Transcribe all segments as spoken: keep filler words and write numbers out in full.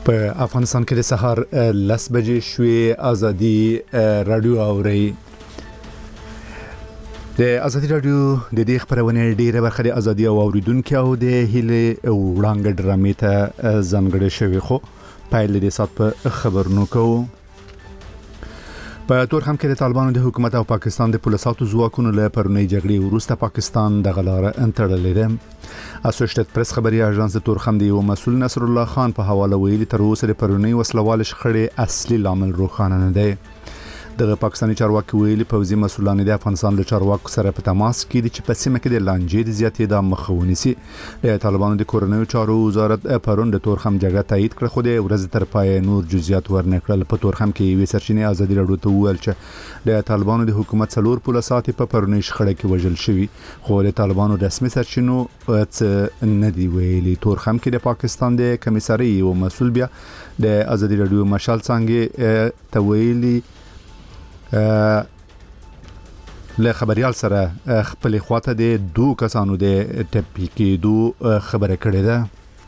په افغانستان کې د سهار لس بجې شوې ازادي رادیو اوري د ازادي رادیو د دې خبرونه ډیره برخه د ازادي او اوریدونکو او د هیله وړاندې ډرامې ته ځانګړې شوی خو پایله د سات په خبرونو کوو په تور هم کې د طالبانو د حکومت او پاکستان د پولیساتو ځواکونو له پرونی جګړې وروسته پاکستان د غلاره انټرلې ده اسوسییټډ پریس خبري اژانس تور هم دی او مسول نصر الله خان په حواله ویلي تر اوسه د پرونی وسلوال شخړې اصلي لامل روښانه نه دی د پاکستاني چارواکي ویلي پوځي مسولان د افغانستان له چارواکو سره په تماس کې دي چې په سیمه کې د لانجې د زیاتېدا مخاوني سي د طالبانو د کورنیو چارو وزارت پرون د تور هم جګړه تایید کړ خو د ورځ تر پای نور جزئیات ورنکړل په تور هم کې وی سرچینې ازادي رادیو ته ویل چې د طالبانو د حکومت څلور پولیسات په پرونی شخړه کې وژل شوی خو د طالبانو رسمي سرچینو څه نه دی ویلي تور هم کې د پاکستان د کمیساري او مسول بیا د ازادي رادیو مشال څنګه ته ویلي له خبريال سره خپل خواته د دوه کسانو د ټپیکې دوه خبره کړې ده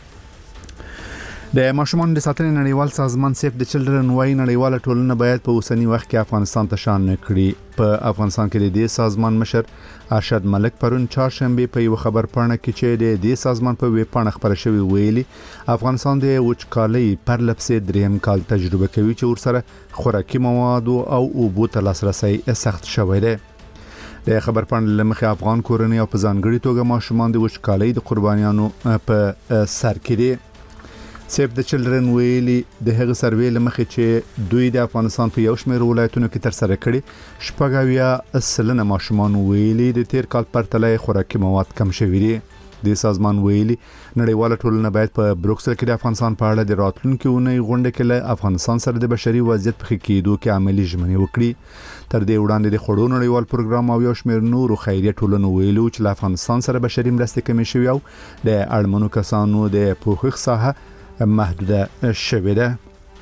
د ماشومان د ساتنې نړیوال سازمان سیف د چلډرن وای نړیواله ټولنه باید په اوسنی وخت کې افغانستان ته شان کړي په افغانستان کې د دې سازمان مشر ارشد ملک پرون چهارشنبه په یو خبر پاڼه کې چې د دې سازمان په ویب پاڼه خبره شوی ویلي افغانستان د وچکالۍ پر لپسې دریم کال تجربه کوي چې ورسره خوراکي مواد او اوبو ته لاسرسي سخت شوی دی د خبر پاڼه لمخې افغان کورنۍ او په ځانګړي توګه ماشومان د وچکالۍ د قربانیانو په سر کې دي سیف د چلډرن ویلي د هغه سروې لمخې چې دوی د افغانستان په یو شمېر ولایتونو کې تر سره کړي شپږاویا سلنه ماشومان ویلي د تیر کال پرتله خوراکي مواد کم شوي دي د سازمان ویلي نړیواله ټولنه باید په بروکسل کې د افغانستان په اړه د راتلونکو اونۍ غونډه کې له افغانستان سره د بشري وضعیت په کېدو کې عملی ژمنې وکړي تر دې وړاندې د خړو نړیوال پروګرام او یو شمېر نورو خیریه ټولنو ویلو چې له افغانستان سره بشري مرستې کمې شوي او د اړمنو کسانو د پوښښ ساحه محدوده شوې ده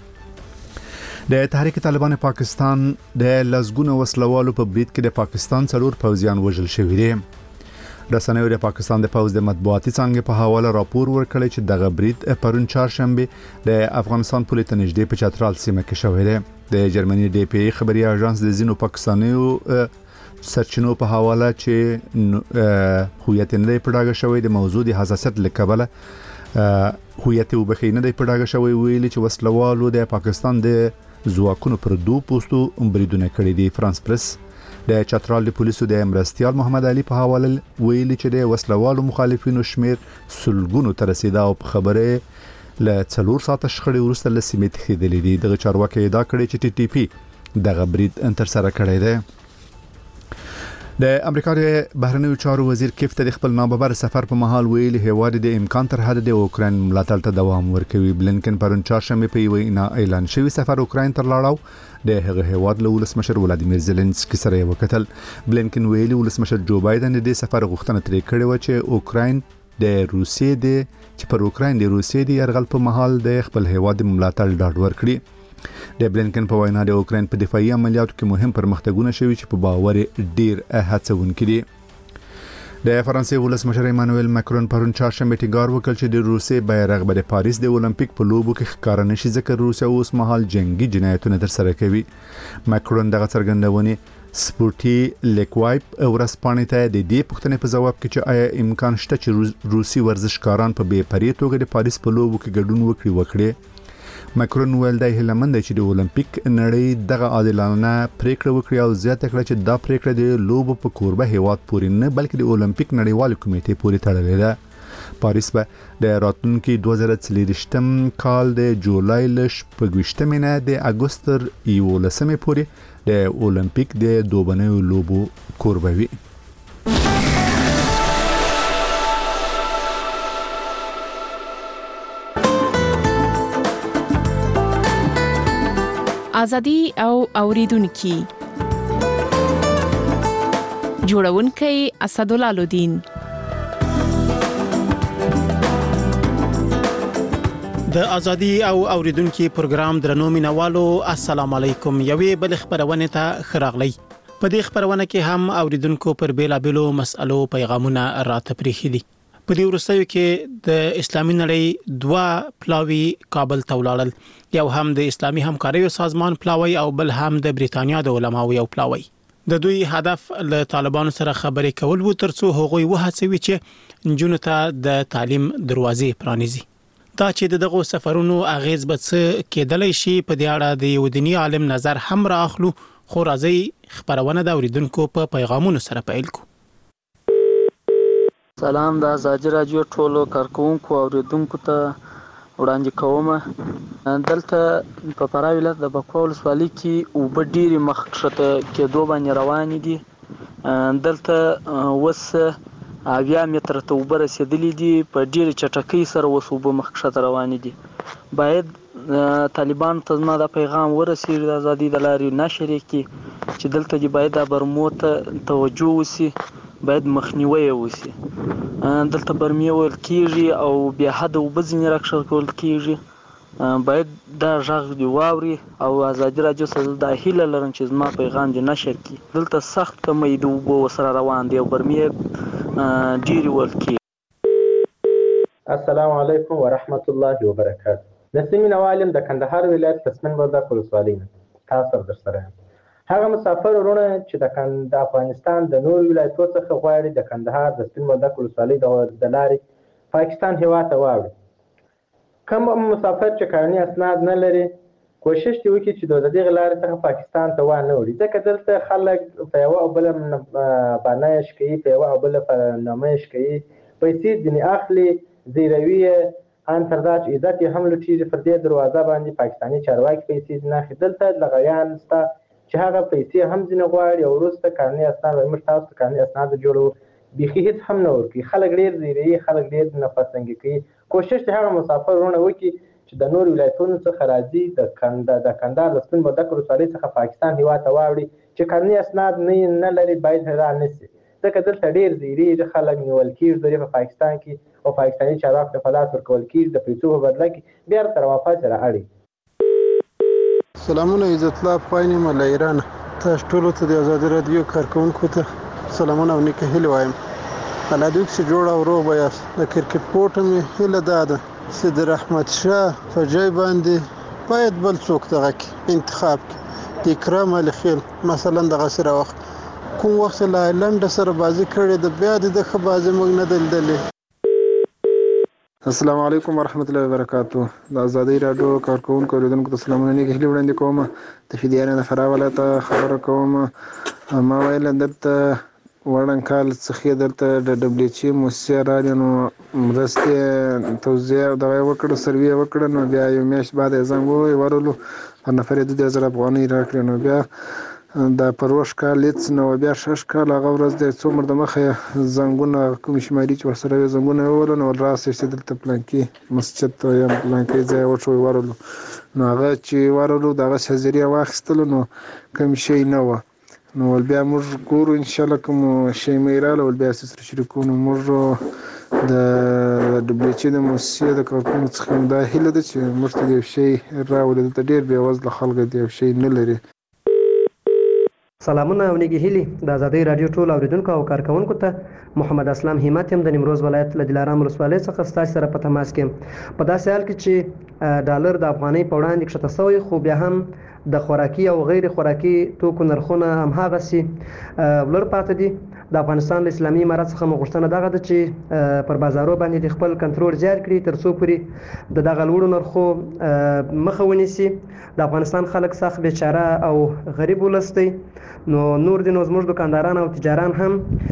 د تحریک طالبان پاکستان د لزګونو وسلوالو په بریټ کې د پاکستان څلور پوځیان وژل شوي دي رسنیو د پاکستان د پوځ د مطبوعاتي څنګه په حواله راپور ورکړی چې دغه بریټ پرون چهارشنبه د افغانستان پولیس ته نږدې په چترال سیمه کې شوی دی د جرمني ډي پی خبري اژانس د زینو پاکستانیو سرچینو په حواله چې هویت نه پړاګه شوی د موضوع د حساسیت لکبله هویت وبخینه د پړاګه شوی ویلي چې وسلوالو د پاکستان د ځواکونو پر دوه پوسټو بریدونه کړی دي فرانس پریس د چترال د پولیسو د امرستیال محمد علي په حواله ویلي چې د وسلوالو مخالفینو شمیر سلګونو تر رسیدا او خبره ل څلور ساعت شخړې وروسته له سیمې تخیدلې دي د چارواکي ادعا کړې چې ټي ټي پی دغه برید انتر سره کړی دی د امریکا د بهرنیو چارو وزیر کیف ته خپل ناببر سفر په محل ویلي هواد د امکان تر حد د اوکرين ملاتړ ته دوام ورکوي بلنکن پرون چهارشنبه په وینا اعلان شوی سفر اوکرين تر لاړو د هغه هواد له ولسمشر ولادیمیر زيلنسکي سره وکتل بلنکن ویلي ولسمشر جو بایدن د سفر غوښتنه ترې کړې و چې اوکرين د روسیې د چې پر اوکرين د روسیې د يرغل په محل د خپل هواد ملاتړ ډاډ ورکړي د بلنکن په وینا د اوکرين په دفاعي عملیاتو کې مهم پرمختګونه شوي چې په باور ډیر هڅونکي دي د فرانسې ولسمشر ایمانوئل ماکرون پرون چهارشنبه ټینګار وکړ چې د روسیې بیرغ به د پاریس د اولمپیک په لوبو کې ښکار نشي ځکه روسیا اوس مهال جنگي جنایتونه تر سره کوي ماکرون دغه څرګندونه سپورټي لیکوایپ ورسپانې ته د دې پوښتنې په جواب کې چې آیا امکان شته چې روسي ورزشکاران په بې پرې توګه د پاریس په لوبو کې ګډون وکړي وکړي ماکرون ویل د هلمند چې د اولمپیک نړۍ دغه عادلانه پریکړه وکړي او زیاته کړه چې دا پریکړه د لوبو په کوربه هیواد پورې نه بلکې د اولمپیک نړیوال کمیټې پورې تړلې ده پاریس به د راتلونکي دوه زره څلورم کال د جولای ل شپږویشتمې نه د اګوست یولسمې پورې د اولمپیک د دوبنیو لوبو کوربه وي ازادي او اوریدونکو جوړونکي اسدالله لودین د ازادي او اوریدونکو پروګرام درنو مینوالو السلام علیکم یوې بل خبرونه ته خراغلی په دې خبرونه کې هم اوریدونکو پر بیلابلو مسالو پیغامونه راته پریخي دي په دې وروستیو کې د اسلامي نړۍ دوا پلاوی کابل ته ولاړل، یو هم د اسلامي همکاریو سازمان پلاوی او بل هم د بریتانیا د علماو یو پلاوی. د دوی هدف له طالبانو سره خبرې کول وو ترڅو هغوی وهڅوي چې نجونو ته د تعلیم دروازې پرانیزي. دا چې دغه سفرونو اغیز به څه کېدلی شي په دې اړه د یو دیني عالم نظر هم راخلو، خو راځي خبرونه د اوریدونکو په پیغامونو سره پیل کو. سلام، د ازادي راډیو ټولو کارکونکو او اوریدونکو ته وړاندې کوم. دلته په فراه ولایت د بکوا ولسوالۍ کې اوبه ډېرې مخ ښکته کېدو باندې روانې دي. دلته اوس اویا متره ته اوبه رسېدلې دي، په ډېرې چټکۍ سره اوس اوبه مخ ښکته روانې دي. باید طالبان ته زما دا پیغام ورسېږي د ازادۍ د لارې نشر یې کړي چې دلته دې باید دا برمو ته توجه وشي، باید مخنیوی وشي. دلته برمې ویل کېږي او بیا حده اوبه ځینې راکښل کېږي. باید دا غږ دې واوري او ازادي راډیو سره دا هیله لرم چې زما پیغام دې نشر کړي. دلته سخت کمی د اوبو سره روان دی او برمې ډېرې ویل کېږي. السلام علیکم ورحمت الله وبرکاته. نسیم نوالم د کندهار ولایت پسمن وردک ولسوالۍ نه تاسو در سره یم. هغه مسافر ورونه چې د د افغانستان د نور ولایتونو څخه غواړي د کندهار د سپین وردک ولسوالۍ د لارې پاکستان هېواد ته واوړي. کوم مسافر چې قانوني اسناد نه لري کوشش دې وکړي چې د دغې لارې څخه پاکستان ته وانه وړي، ځکه دلته خلک په یوه او بله بانه یې شکوي، په یوه او بله په نامه یې شکوي، پیسې ځینې اخلي، زیروي یې، ان تر دا چې عزت یې هم لوټېږي. پر دې دروازه باندې پاکستاني چارواکي پیسې ځینې اخلي. دلته لغویان شته چې هغه پیسې هم ځینې غواړي او وروسته قانوني اسناد وایي موږ تاسو ته قانوني اسناد جوړوو، بیخي هېڅ هم نه ورکوي. خلک ډېر زیروي، خلک ډېر نفس تنګي کوي. کوشش دې هغه مسافر ورونه وکړي چې د نور ولایتونو څخه راځي د کندهار د سپین وردک ولسوالۍ څخه پاکستان هېواد ته واوړي، چې قانوني اسناد نه لري باید را نه شي، ځکه دلته ډېر زیریږي، خلک نیول کېږي دوی په پاکستان کې او پاکستاني چارواکو ته په لاس ورکول کېږي د پیسو په بدله کې، بیا ورسره واپس رااړي. سلامونه، عزت الله افغان یم له ایرانه. تاسو ټولو ته د ازادي راډیو کارکونکو ته سلامونه او نیکه هیلې وایم. الله دې چې جوړ او روغ به یاست. د کرکټ پوټ مې هیله دا ده چې د رحمت شاه په ځای باندې باید بل څوک دغه کړي، انتخاب کړي، د اکرام علي خیل مثلا دغسې راوخت. کوم وخت له آیرلنډ سره بازي کړې ده، بیا د ده ښه بازي موږ نه ده لیدلې. السلام علیکم ورحمت الله وبرکاتو. د ازادۍ راډیو کارکونکو اوریدونکو ته سلامونه، نیکې هیلې وړاندې کوم. د فدیانې د فراه ولایت خبره کوم. ما ویل دلته وړاند کال څخه دلته د ډبلیو ایچ موسسې راغلې، نو مرستې توزیع او دغه یې وکړه، سروې یې وکړه، نو بیا یو میاشت بعد یې زنګ ووهی ورغلو، هر نفر یې دوه دیرش زره افغانۍ راکړې. نو بیا دا پروش کال هېڅ نه و، بیا شش کال هغه ورځ د څومره د مخه یې زنګونه کوم شمالي چې ورسره وي زنګونه یې ووهلو، نو راسئ چې دلته پلانکي مسجد ته یا پلانکي ځای وښوئ ورغلو. نو هغه چې ورغلو د هغه حاضري یې واخیستله، نو کوم شی نه وه. نو ول بیا موږ ګورو انشاءالله کوم شی مې راغله، ول بیا سره شریکو. نو موږ د ډبلیو ایچ د موسسې د کارکونو څخه دا هیله ده چې موږ ته یو شی راولي. دلته ډېر بېوزله خلک دي، یو شی نه لري. سلامونه او نیکې هیلې د ازادۍ راډیو ټول اوریدونکو او کارکونکو ته. محمد اسلام همت یم د نیمروز ولایت له دلارام ولسوالۍ څخه ستاسو سره په تماس کې یم. په داسې حال کې چې ډالر د افغانۍ په وړاندې کښته شوی، خو بیا هم د خوراکي او غیر خوراکي توکو نرخونه هماغسې لوړ پاتې دي. د افغانستان له اسلامي امارت څخه مو غوښتنه دغه ده چې پر بازارو باندې د خپل کنټرول زیات کړي تر څو پورې د دغه لوړو نرخو مخه ونیسي. د افغانستان خلک سخت بیچاره او غریب ولس دی، نو نور دي نو زموږ دکانداران او تجاران هم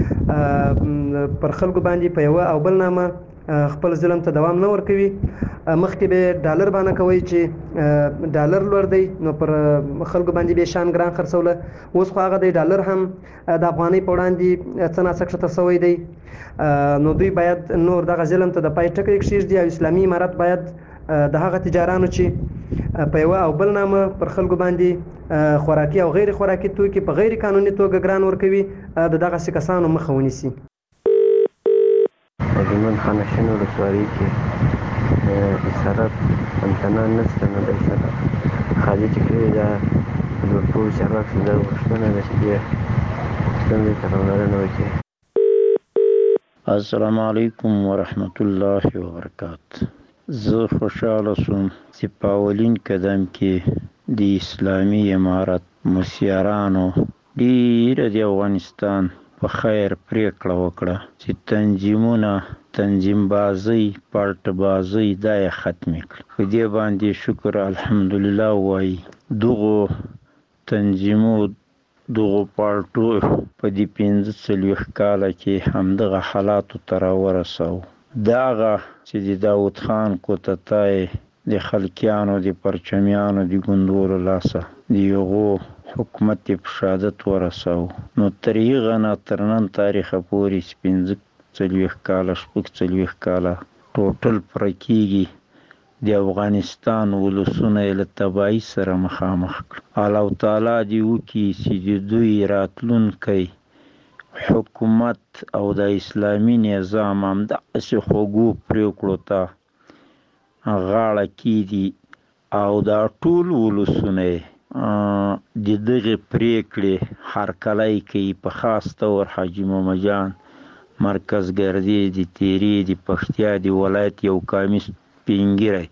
پر خلکو باندې په یوه او بل نامه خپل ظلم ته دوام نه ورکوي. مخکې به ډالر باندې کوي چې ډالر لوړ دی، نو پر خلکو باندې به شان ګران خرڅوله. اوس خو هغه دی ډالر هم د افغانۍ په وړاندې څه ناڅه کښته شوی دی. نو دوی باید نور دغه ظلم ته د پای ټکی کښېږدي او اسلامي امارت باید د هغه تجارانو چې په یوه او بل نامه پر خلکو باندې خوراکي او غیر خوراکي توکي په غیر قانوني توګه ګران ورکوي، د دغسې کسانو مخه ونیسي. د ګلمن خانشین ولسوالۍ کې اسارت امتنان نشته، نو د اسارت خالي چې کړې ده د ټولو چارواکو څخه دا غوښتنه ده چې دې ستونزې ته پاملرنه وکړي. السلام علیکم ورحمت الله وبرکاته. زه خوشاله شوم چې په اولین قدم کې د اسلامي امارت مسیرانو ډیره د افغانستان په خیر پریکړه وکړه چې تنظیمونه تنظیم بازی پارت بازی دا یې ختم کړ. په دې باندې شکر الحمدلله وایي. دغه تنظیمو دغه پارټو په دې پنځه څلوېښت کاله کې همدغه حالاتو ته راورساو. دغه چې د داود خان کوتتای د خلکیانو د پرچمیانو د ګوندولو لاسه د یغو حکومت په شهادت ورساو. نو تر هغه نه تر نن تاریخه پورې پنځه څلوېښت کاله شپږ څلوېښت کاله ټوټل پوره کېږي د افغانستان ولسونه یې له تباهي سره مخامخ کړل. الله تعالی دې وکړي چې د دوی راتلونکی حکومت او د اسلامي نظام همداسې خوږو پرېکړو ته غاړه کېږدي او دا ټول ولسونه یې د دغې پرېکړې هرکلی کوي. په خاص طور حاجي محمد جان مرکزګردي د تیرې د پښتیا د ولایت یو کامي سپینګیری.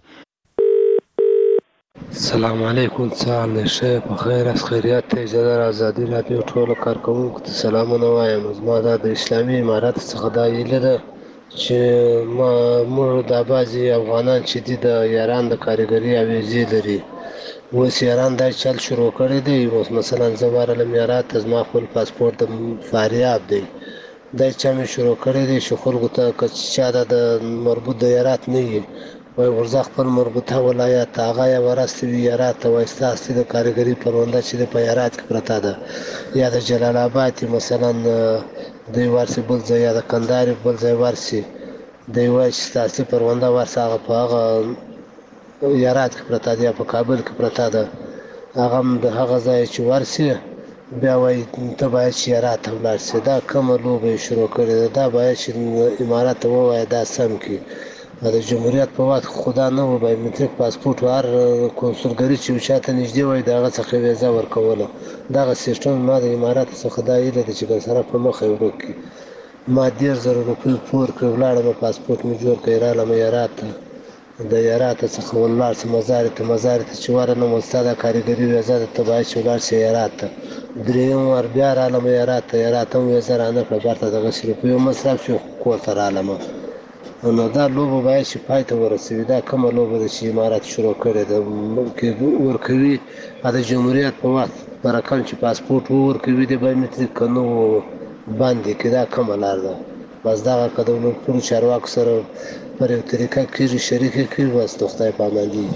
السلام علیکم. څه حال دی؟ ښه په خیر است؟ خیریت دی؟ زه د ازادي راډیو ټولو کارکوونکو ته سلامونه وایم. زما دا د اسلامي امارت څخه دا هیله ده چې ما موږ دا بعضې افغانان چې دي د ایران د کارګري اویزې لري، اوس ایران دا چل شروع کړی دی. اوس مثلا زه ورغلم ایران ته، زما خپل پاسپورټ د فاریاب دی، دا چا مې شروع کړی دی چې خلکو ته که چا د مربوط د ایرات نه وي وایي ورځه خپل مربوطه ولایت هغه یې ورستوي ایرات ته، وایي ستاسې د کارګري پرونده چې دی په ایرات کې پرته ده، یا د جلال آباد مثلا دوی ورسي بل ځای، یا د کندهار بل ځای ورسي، دوی وایي چې ستاسې پرونده ورسه هغه په هغه ایرات کې پرته ده یا په کابل کې پرته ده، هغه هم د هغه ځای چې ورسي بیا وایي ته باید چې ایرات ته ولاړ سې. دا کومه لوبه یې شروع کړې ده؟ دا باید چې امارت ته ووایه دا سم کړي. د جمهوریت په وخت کې خدا نه و بایومتریک پاسپورټ هر کنسولګري چې یو چا ته نږدې وای د هغه څخه ویزه ورکوله. دغه سیسټم ما د امارت څخه دا هیله ده چې ګلسره په مخه یې ورک کړي. ما دېرش زره روپۍ پور کړې، ولاړم پاسپورټ مې جوړ کړ، رالم ایرات ته، د ایرات څخه ولاړ سم مزار ته مزار ته چې ورنم ستا د کارګري ویزه ده ته باید چې ولاړ شې ایرات ته. درېیم وار بیا رالم ایرات ته، ایرات هم ویزه رانه کړه، بیرته دغه شي روپۍ مصرف شو، کور ته رالم. نو دا لوبه باید چې پای ته ورسوي. دا کومه لوبه ده چې امارت شروع کړې ده ورکوي د جمهوریت په وخت په رقم چې پاسپورټ ورکوي د بایومتریک که نه بند یې کړي. دا کومه لار ده؟ بس دغه که د ټولو چارواکو سره پر یو طریقه کېږي شریک یې کړي، بس د خدای پاماني.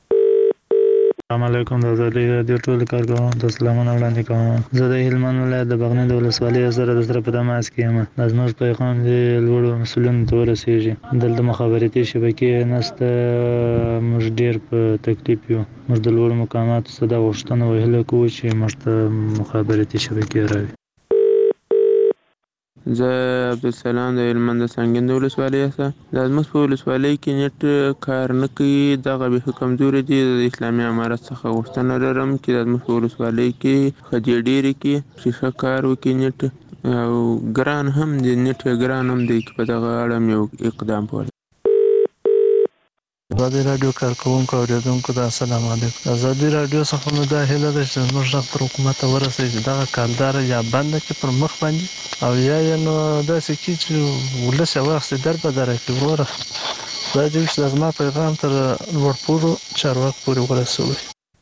السلام علیکم. د ازادي راډیو ټول کارکوونکو ته سلامونه وړاندې کوم. زه د هلمند ولایت د بغنی د ولسوالۍ سره د سره په تماس کې یم. دا زموږ پیغام د لوړو مسؤلینو ته ورسیږي. دلته مخابراتي شبکې نشته، موږ ډېر په تکلیف یو. موږ د لوړو مقاماتو څخه دا غوښتنه وهله کوو چې موږ ته مخابراتي شبکې راوړي. زه عبدالسلام د هلمند د سنګین د ولسوالۍ څخه. دا زموږ په ولسوالۍ کې نیټ کار نه کوي، دغه بیخي کمزوري دي. د اسلامي امارت څخه غوښتنه لرم چې دا زموږ په ولسوالۍ کې خدي ډېرې کې چې ښه کار وکړي نیټ، او ګران هم دی نیټ، ګران هم دی چې په دغه اړه یو اقدام وکړي. ازادي راډیو کارکوونکو او اوریدونکو ته السلام علیکم. ازادي راډیو څخه مو دا هیله ده چې زموږ غږ پر حکومت ته ورسوي چې دغه کالداره یا بنده کړي پر مخ باندې، او یا یې نو داسې کړي چې ولس یې واخیستې در په دره کړي. وروره خدای دې وکړي چې زما پیغام تر لوړپوړو چارواکو پورې ورسوي.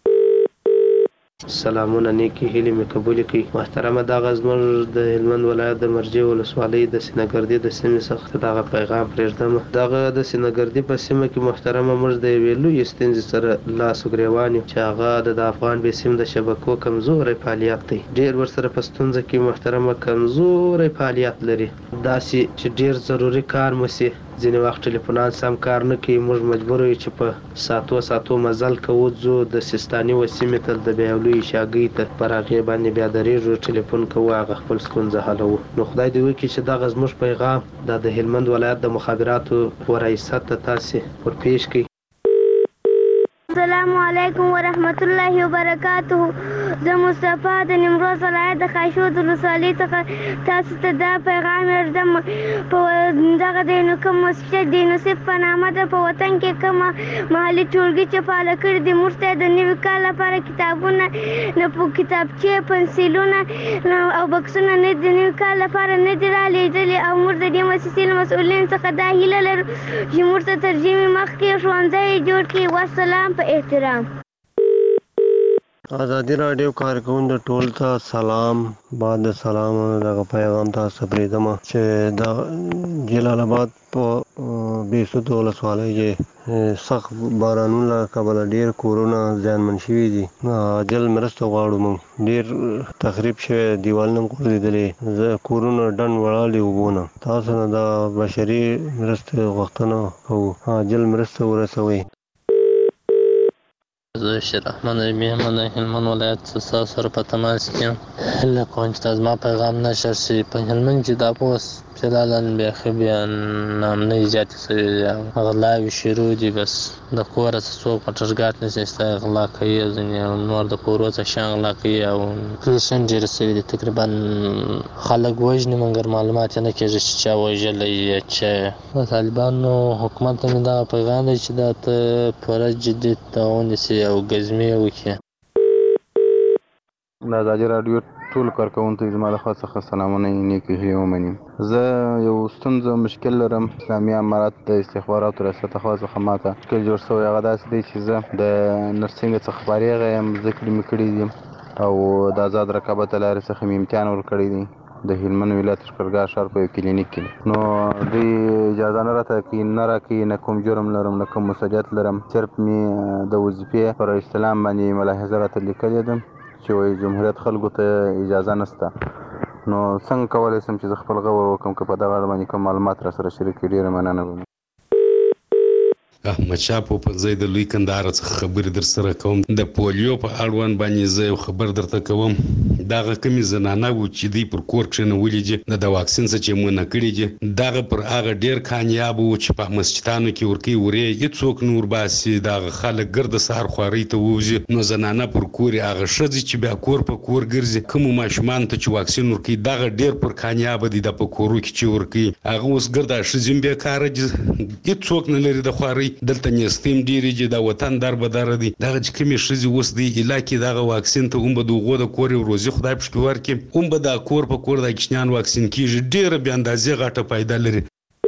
سلامونه، نیکی هیلې مې قبول کړي. محترمه، دغه زموږ د هلمند ولایت د مرجې ولسوالۍ د سینهګردي د سیمې څخه دغه پیغام پرېږدم. دغه د سینهګردي په سیمه کې محترمه موږ د یوې لویې ستونزې سره لاس و ګرېوان یو چې هغه د افغان بېسیم د شبکو کمزوری فعالیت دی. ډېر ورسره په ستونزه کې محترمه کمزوری فعالیت لري، داسې چې ډېر ضروري کار مو سي ځینې وخت ټلیفونان سم کار نه کوي. موږ مجبور یو چې په ساتو ساتو مزل کوو، ځو د سیستاني و سیمې ته د بیا لویې شاګۍ ته پر هغې باندې بیا درېږو، ټلیفون کوو، هغه خپل ستونزه حلوو. نو خدای دې وکړي چې دغه زموږ پیغام دا د هلمند ولایت د مخابراتو و ریاست ته تاسې ورپېښ کړئ. السلام علیکم ورحمت الله وبرکاته. زه مصطفی د نیمروز ولایت د خاشود ولسوالۍ څخه تاسو ته دا پیغام ورځم. په دغه دی نو کوم مسجد د نصیب په نامه ده په وطن کې کومه محلي ټولګي چې فعاله کړي دي موږ ته د نوي کال لپاره کتابونه نه په کتابچې پنسلونه او بکسونه نه د نوي کال لپاره نه دي رالیږدلي او موږ د دې مؤسسې له مسؤلینو څخه دا هیله لرو چې موږ ته تر ژمي مخکې ښوونځی جوړ کړي. والسلام په احترام. ازادي راډیو کارکوونکو ټول ته سلام. بعد سلام دغه پیغام تاسو پرېږدم چې د جلال آباد په بیسود ولسوالۍ کې سخت بارانونو له کبله ډېر کورونه زیانمن شوي دي. عاجل مرسته غواړو. موږ ډېر تخریب شوی دیوالونه هم غورځېدلي، زه کورونه ډنډ وړالي اوبو نه. تاسو نه د بشري مرستې غوښتنه کوو، عاجل مرسته ورسوئ. زه شیر احمد ربیع یم د هلمند ولایت څخه ستاسو سره په تماس کې یم. هیله کوم چې دا زما پیغام نشر شي. په هلمند کې دا اوس فعلاً بیخي بیا ناامنۍ زیاتې شوې دي، غلاوې شروع دي. بس د کوره څه څوک موټرګاټ نه شي غلا کوي، ځینې نور د کورو څه شیان غلا کوي او پیشن ډېرې شوي دي. تقریبا خلک وژني مګر معلومات یې نه کېږي چې چا وژلی یا چا. د طالبانو حکومت ته مې دغه پیغام دی چې دا ته پوره جدي ونیسي او ګزمې وکړي. د ازادي راډیو ټول کارکوونکو زما له خوا څخه سلامونه نیکې هیلې ومني. زه یو ستونزه مشکل لرم. اسلامي امارت د استخباراتو ریاست خوا څخه ماته مشکل جوړ شوی. هغه داسې دی چې زه د نرسنګ څخه فارغ یم، زده کړې مې کړي دي او د آزاد رقابت له لارې څخه مې امتحان ورکړی دی د هلمند ولایت لښکرګاه ښار په یو کلینیک کې. نو دوی اجازه نه راته کوي، نه راکوي، نه کوم جرم لرم نه کوم مسؤلیت لرم. صرف مې د وظیفې پر استلام باندې ملاحظه راته لیکلې ده چې وایي جمهوریت خلکو ته اجازه نشته. نو څنګه کولی شم چې زه خپل غور وکړم که په دغه اړه باندې کوم معلومات را سره شریک کړي؟ ډېره مننه به احمد شاه پوپلزی د لوی کندهار څخه خبرې در سره کوم. د پولیو په اړوند باندې زه یو خبر درته کوم. دغه کمې زنانه وو چې دوی پر کور کښېنولي دي د د واکسین څخه چې منع کړي دي، دغه پر هغه ډېر کامیاب وو چې په مسجدانو کې ورکوي ورې هېڅوک نه ورباسي. دغه خلک ګرده سهار خوارۍ ته ووځي. نو زنانه پر کور هغه ښځې چې بیا کور په کور ګرځي، کومو ماشومانو ته چې واکسین ورکوي دغه ډېر پر کامیابه دي. د په کورو کې چې ورکوي هغه اوس ګرده ښځې هم بېکاره دي، هېڅوک نه لري د خوارۍ. دلته نیستیم ډېرې دي، د وطن در به دره دي. دغه چې کومې ښځې اوس دی علاقې دغه واکسین ته هم به د هغو د کور یو روزي خدای پشکې ورکړي، هم به دا کور په کور د کوچنیان واکسین کېږي. ډېره بې اندازې غټه فایده لري.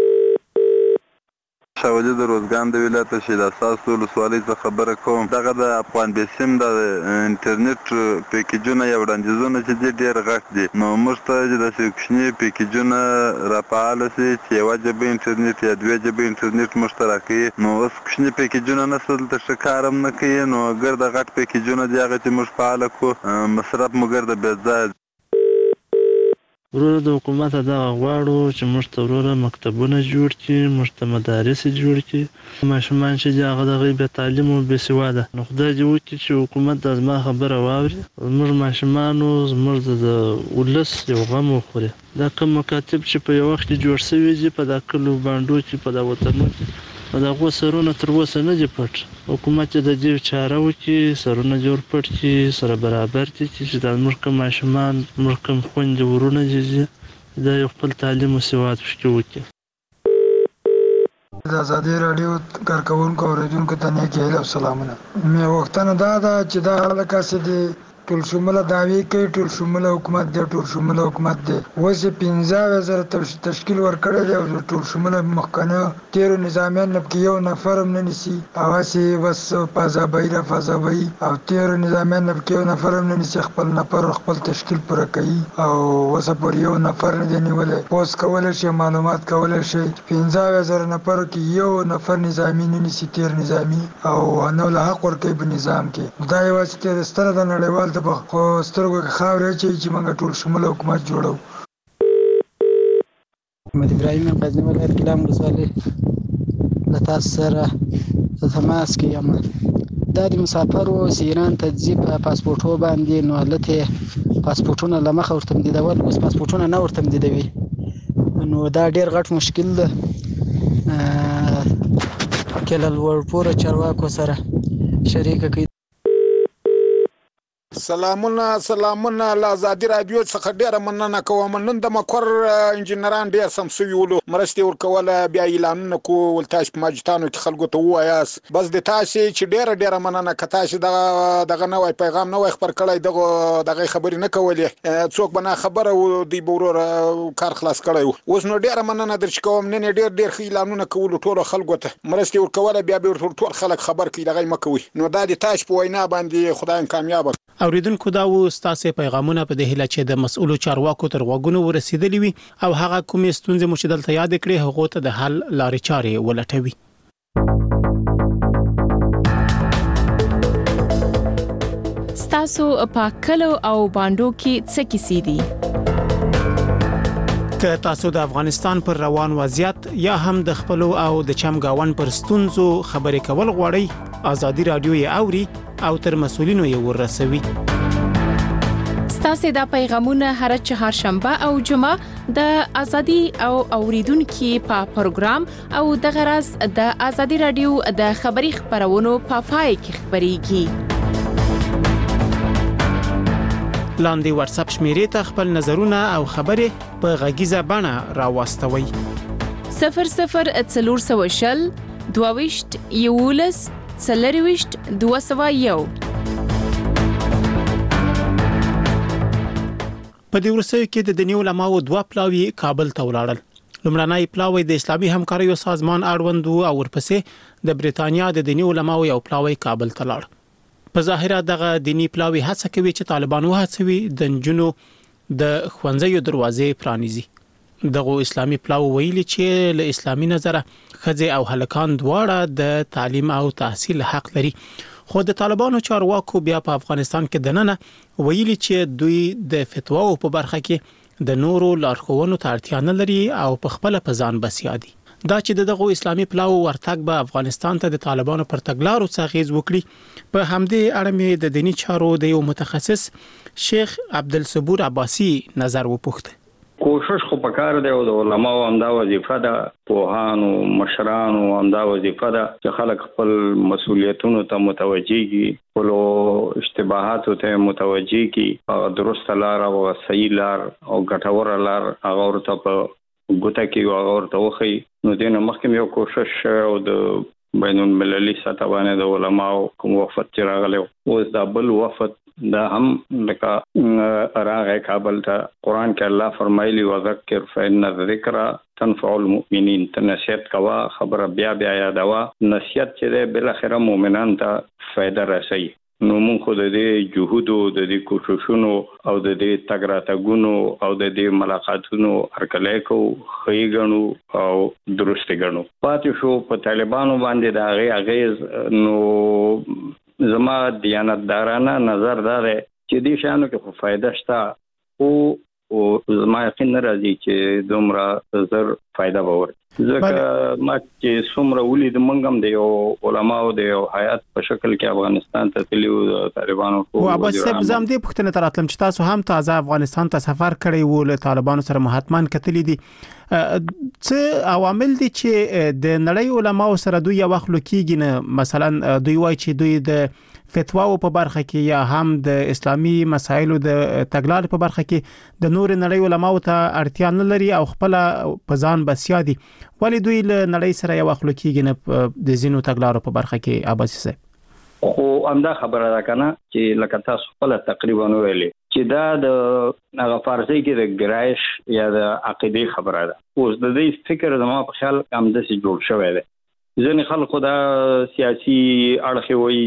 شاولي د روزګان د ولایت شهید اساس ولسوالۍ څخه خبره کوم. دغه د افغان بیسیم د انټرنیټ پیکیجونه یا وړاندیزونه چې دي ډېر غټ دي. نو موږ ته چې داسې کوچني پیکیجونه رافعاله شي چې یوه جبه انټرنیټ یا دوې جبه انټرنیټ موږ ته راکوي. نو اوس کوچني پیکیجونه نشته، دلته ښه کار هم نه کوي. نو ګرده غټ پیکیجونه دي هغه چې موږ فعاله کړو، مصرف مو ګرده بېځایه. وروره د حکومت دغه غواړو چې موږ ته وروره مکتبونه جوړ کړي، موږ ته مدارس جوړ کړي. ماشومان چې دي هغه د هغوی بې تعلیم او بې سواده. نو خدای دې وکړي چې حکومت دا زما خبره واوري، زموږ ماشومانو زموږ د ولس یو غم وخوري. دا کوم مکاتب چې په یو وخت کې جوړ شوي دي په دا کلو بانډو کې په دا وطنو کې، په د هغو سرونه تر اوسه نه دي پټ. حکومت یې د دې چاره وکړي، سرونه دې ور پټ کړي، سره برابر کړي چې دا زموږ کوم ماشومان زموږ کوم خویندې ورونه دي دا یو خپل تعلیم او سواد پکې وکړي. د ازادي راډیو کارکوونکو اورېدونکو ته نیکې هیلې او سلامونه. مې غوښتنه دا ده چې دا هغه کسې دي ټول شموله دعوې کوي، ټول شموله حکومت دی، ټول شموله حکومت دی. اوس یې پنځه اویا زره تشکیل ورکړی دی او ټول شموله مخکنیو تېرو نظامیانو نه پکې یو نفر هم نه نیسي. هغسې بس فضابیي را فضابیي او تېرو نظامیانو نه پکې یو نفر هم نه نیسي. خپل نفر خپل تشکیل پوره کوي او اوسه پورې یو نفر نه دی نیولی. پوسټ کولی شي، معلومات کولی شي. پنځه اویا زره نفرو کې یو نفر نظامي نه نیسي، تېر نظامي او نو له حق ورکوي په نظام کې. دا یوازې تېرستنه د نړیوال خو سترګو کې خاورې اچوي چې موږ ټول شموله حکومت جوړو. محمد ابراهیم یم، غزني ولایت کلام ولسوالۍ له تاسو سره په تماس کې یم. دا د مسافرو چې ایران ته ځي په پاسپورټو باندې، نو هلته یې پاسپورټونه له مخه ورته تمدیدول، اوس پاسپورټونه نه ورته تمدیدوي. نو دا ډېر غټ مشکل ده. کې له لوړ پوړو چارواکو سره شریکه کوي. سلامونه سلامونه له ازادي رادیو څخه ډیره مننه کوم. نن د مکور انجنیران ډیر سم سوي ولو مرستې ورکوله بیا اعلانونه کول تاسو په ماجتانو کې خلکو ته وایاست بس د تاسو چې ډیره ډیره مننه که تاسو دغه دغه نوې پیغام نوې خبر کړی دغه دغه خبرې نه کولې څوک بنا خبره و دی بورور کار خلاص کړی اوس نو ډیره مننه درچ کوم. نن ډیر ډیر خې اعلانونه کول ټول خلکو ته مرستې ورکوله بیا به ټول خلک خبر کړي دغه مکوي نو دا د تاسو په وینا باندې خدای کامیاب. اوریدونکو دا و ستاسو پیغامونه په دې هله چې د مسؤلو چارواکو تر غوږونو ورسېدلی وي او هغه کومې ستونزې مو چې دلته یاد کړې هغه ته د حل لارې چارې ولټوي. ستاسو په کلو او باندو کې څه کیسې دي؟ که تاسو د افغانستان پر روان وضعیت یا هم د خپلو او د چمګاون پر ستونزو خبرې کول غواړئ ازادي رادیو یې اوري او تر مسؤلینو یې ورسوي. ستاسو د پیغامونه هر چهارشنبه او جمعه د ازادي او اوریدونکو په پروګرام او د غرض د ازادي رادیو د خبري خبرونو په پای کې خبريږي. لاندې واتس اپ شمیرې ته خپل نظرونه او خبرې په غږیزه بڼه راوستوي. صفر صفر څلور سوه شل دوه یولس څلرويشت دوه سوه یو. په دې ورسېو کې د دنیو علماو دوه پلاوی کابل ته ولاړل. لومړنی پلاوی د اسلامي همکاریو سازمان اړوند او ورپسې د بریتانیا د دنیو علماو یو پلاوی کابل ته لاړ. په ظاهره دغه دینی پلاوی هڅه کوي چې طالبانو هڅوي د نجونو د خوندزیو دروازې پرانیزي. دغه اسلامي پلاوی ویلي چې له اسلامي نظره خځې او هلکان دواړه د تعلیم او تحصیل حق لري. خو د طالبانو چارواکو بیا په افغانستان کې دننه ویلي چې دوی د فتواو په برخه کې د نورو لارښوونو ته اړتیا نه لري او په خپل په ځان بسیا دي. دا چې دغه اسلامي پلاو ورتګ به افغانستان ته د طالبانو پر تګلارو څخه غیز وکړي په همدې اړه مې د دینی چارو د یو متخصص شیخ عبدالصبور عباسی نظر وپوښت. کوشش خو پکار دی او د علماو همدا وظیفه ده پوهانو مشرانو همدا وظیفه ده چې خلک خپل مسؤلیتونو ته متوجي کی خپل اشتباهات ته متوجي کی او درست لار او صحیح لار او ګټور لار هغه ورته په ګوته کې او ورته وخی. نو دینه مخکې یو کوشش او د بین المللي سطح باندې د علماو کوم وفد چې راغلی اوس دا بل وفد دا هم لکه راغی کابل ته. قرآن کې الله فرمایلی وذکر فإن الذکر تنفع المؤمنین. ته نصیحت کوا خبره بیا بیا یادوا. نصیحت چې بل اخره مؤمنان ته فائدہ رسوي. نو موږ خو د دې جهود او د دې کوششونو او د دې تګ راتګونو او د دې ملاقاتونو هرکلی کو خې غنو او درست غنو. پاتې شو په طالبانو باندې دا غي اغیز. نو زما دیانتدارانه نظر دا دی چې دې شانو کې خو فائدہ شته او زما یقین نه راځي چې دومره زر فائدہ به ورکړي. ځکه ما چې څومره ولید منګم دی او علماو دی او حیات په شکل کې افغانستان ته تللیو طالبانو کو. او ابا صاحب زم دې پښتنه تراتلم چې تاسو هم تازه افغانستان ته سفر کړی وو له طالبانو سره مهاتمان کتلی دي. څه عوامل دي چې د نړۍ علماو سره دوی یو وخت لکېږي نه؟ مثلا دوی وایي چې دوی د فتواو په برخه کې یا هم د اسلامي مسایلو د تګلارې په برخه کې د نور نړۍ علماو ته اړتیا نه لري او خپل په ځان بسیا دي. ولی دوی له نړۍ سره یو وخت لکېږي نه د زینو تګلارو په برخه کې؟ عباسی صاحب خو همدا خبره ده کنه چې لکه تاسو خپل تقریبا ویلي چې دا د هغه فارسی کې د ګرایش یا د عقیده خبره ده. اوس د دې فکر زما په خیال هم د سي جوړ شوی دی. ځینې خلکو دا سیاسي اړخ وایي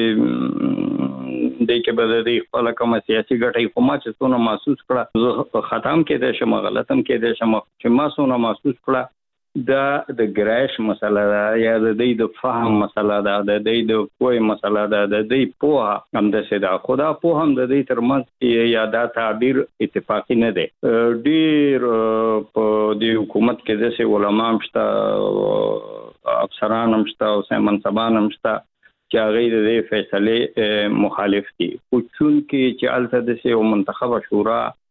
چې د کې به د خپل کوم سیاسي ګټې کومه چې څونه محسوس کړه زه ختم کې د شم غلطم کې د شم چې ما څونه محسوس کړه دا د ګرایش مسله ده یا د دې د فهم مسله ده د دې د کوی مسله ده د دې په هم د سدا خدا په هم د دې ترمنځ یا دا تعبیر اتفاقی نه ده. ډیر په دې حکومت کې د سه علماء مشته افسران مشته او سیمنصبان مشته چې هغه د دې فیصله مخالف دي. او چون کې چې الته د سه منتخب شورا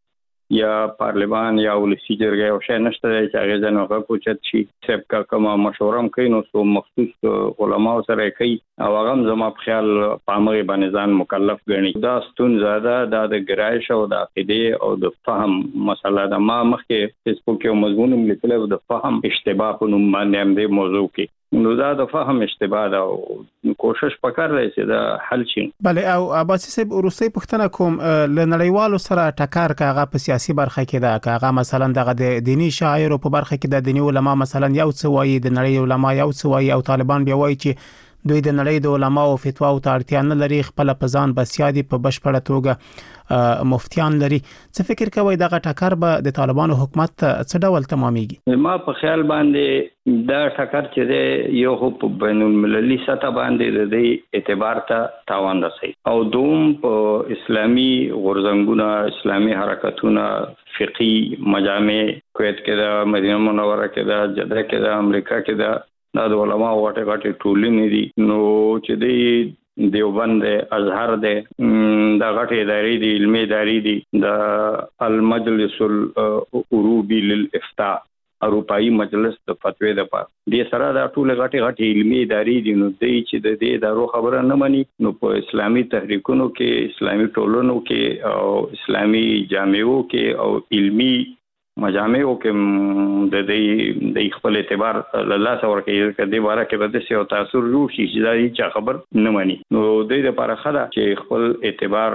یا پارلمان یا ولسی جرګه او شای نشته چې هغه ځنه غوښتل شي چې کا کومه مشورم کوي نو سو مخصوص علما سره کوي او هغه زما په خیال پامغه باندې ځان مکلف ګڼي دا ستون زیاده د ګرایش او د عقیده او د فهم مسله ده ما مخکې فیسبوک یو مضمون لیکلی د فهم اشتباه په نوم باندې هم د موضوع کې نو دا د فهم اشتباه ده او کوشش وکړ چې دا حل شي. بله او عباسي صاحب وروستي پوښتنه کوم ل نړیوالو سره ټکر کاغه په سیاسي برخه کې دا کاغه مثلا د دینی شاعر په برخه کې د دینی علما مثلا یو څه وایي د نړۍ علما یو څه وایي او طالبان بیا وایي چې دوی د نړۍ د علما او فتوا او اړتیا نه لري خپل پزان بسیادي په بشپړه توګه مفتیان لري څه فکر کوي دغه ټکر به د طالبانو حکومت څه ډول تمامېږي؟ ما په خیال باندې دا ټکر چې دی یو په بین المللي سطح باندې د دې اعتبار ته تاوان رسوي او دوم په اسلامي غورځنګونه اسلامي حرکتونه فقهي مجامع کویت کې د مدینه منوره کې د جده کې د امریکا کې د دا د علماء واټه غټه ټولنې دي نو چې دی دیوبند ازهر دی دا غټه ادارې دي علمي ادارې دي د المجلس الاوروبي للافتاء اروپאי مجلس د فتوی د پاره د سره دا ټول غټه غټه علمي ادارې دي نو دی چې د دې دارو خبره نه مانی نو په اسلامي تحریکونو کې اسلامي ټولنو کې او اسلامي جامعو کې او علمي مجامعو کې د دې د خپل اعتبار الله سره کې کدي باره کې بده سي او تاثیر جوړ شي چې دا هیڅ خبر نه مانی نو د دې لپاره خدا چې خپل اعتبار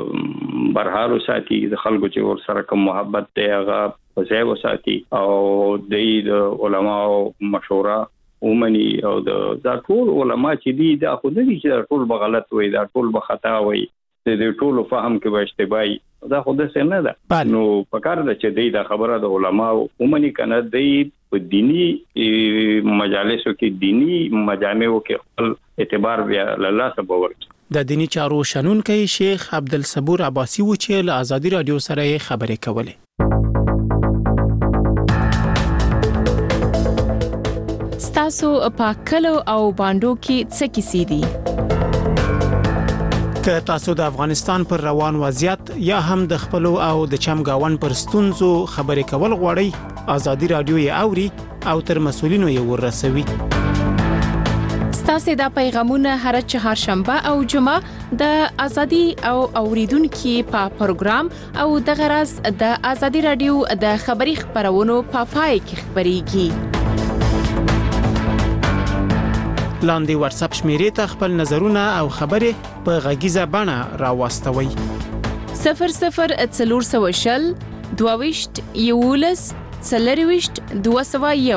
برحال ساتي د خلکو چې ور سره کوم محبت دی هغه په ځای وساتي او د علماء مشوره ومني او د ټول علما چې دي دا خو نه دي چې ټول بغلط وي دا ټول بخطا وي د دې ټول فهم کې به اشتباهي دا خو د څه نه ده نو پکار ده چې دی دا خبره د علما ومني کنه دی په دینی مجالسو کې دینی مجامعو کې خپل اعتبار بیا الله سبحانه ورکړي. د دینی چارو شنونکي شیخ عبدالصبور عباسی و چې له آزادي رادیو سره خبرې کولې. ستاسو په کلو او باندو کې څه کیسې دي؟ که تاسو د افغانستان پر روان وضعیت یا هم د خپل او د چمګاون پر ستونزو خبرې کول غواړئ آزادي رادیو یې اوري او تر مسولینو یې ورسوي. ستاسو د پیغامونه هر چهارشنبه او جمعه د آزادي او اوریدونکو په پروګرام او د غرض د آزادي رادیو د خبري خبرونو په پای کې خبريږي. لاندې واتس اپ شمیرې ته خپل نظرونه او خبرې په غږیزه بڼه راوستوي. صفر صفر څلور سوه شل دوه ویشت یولس څلور ویشت دوه سوه یو.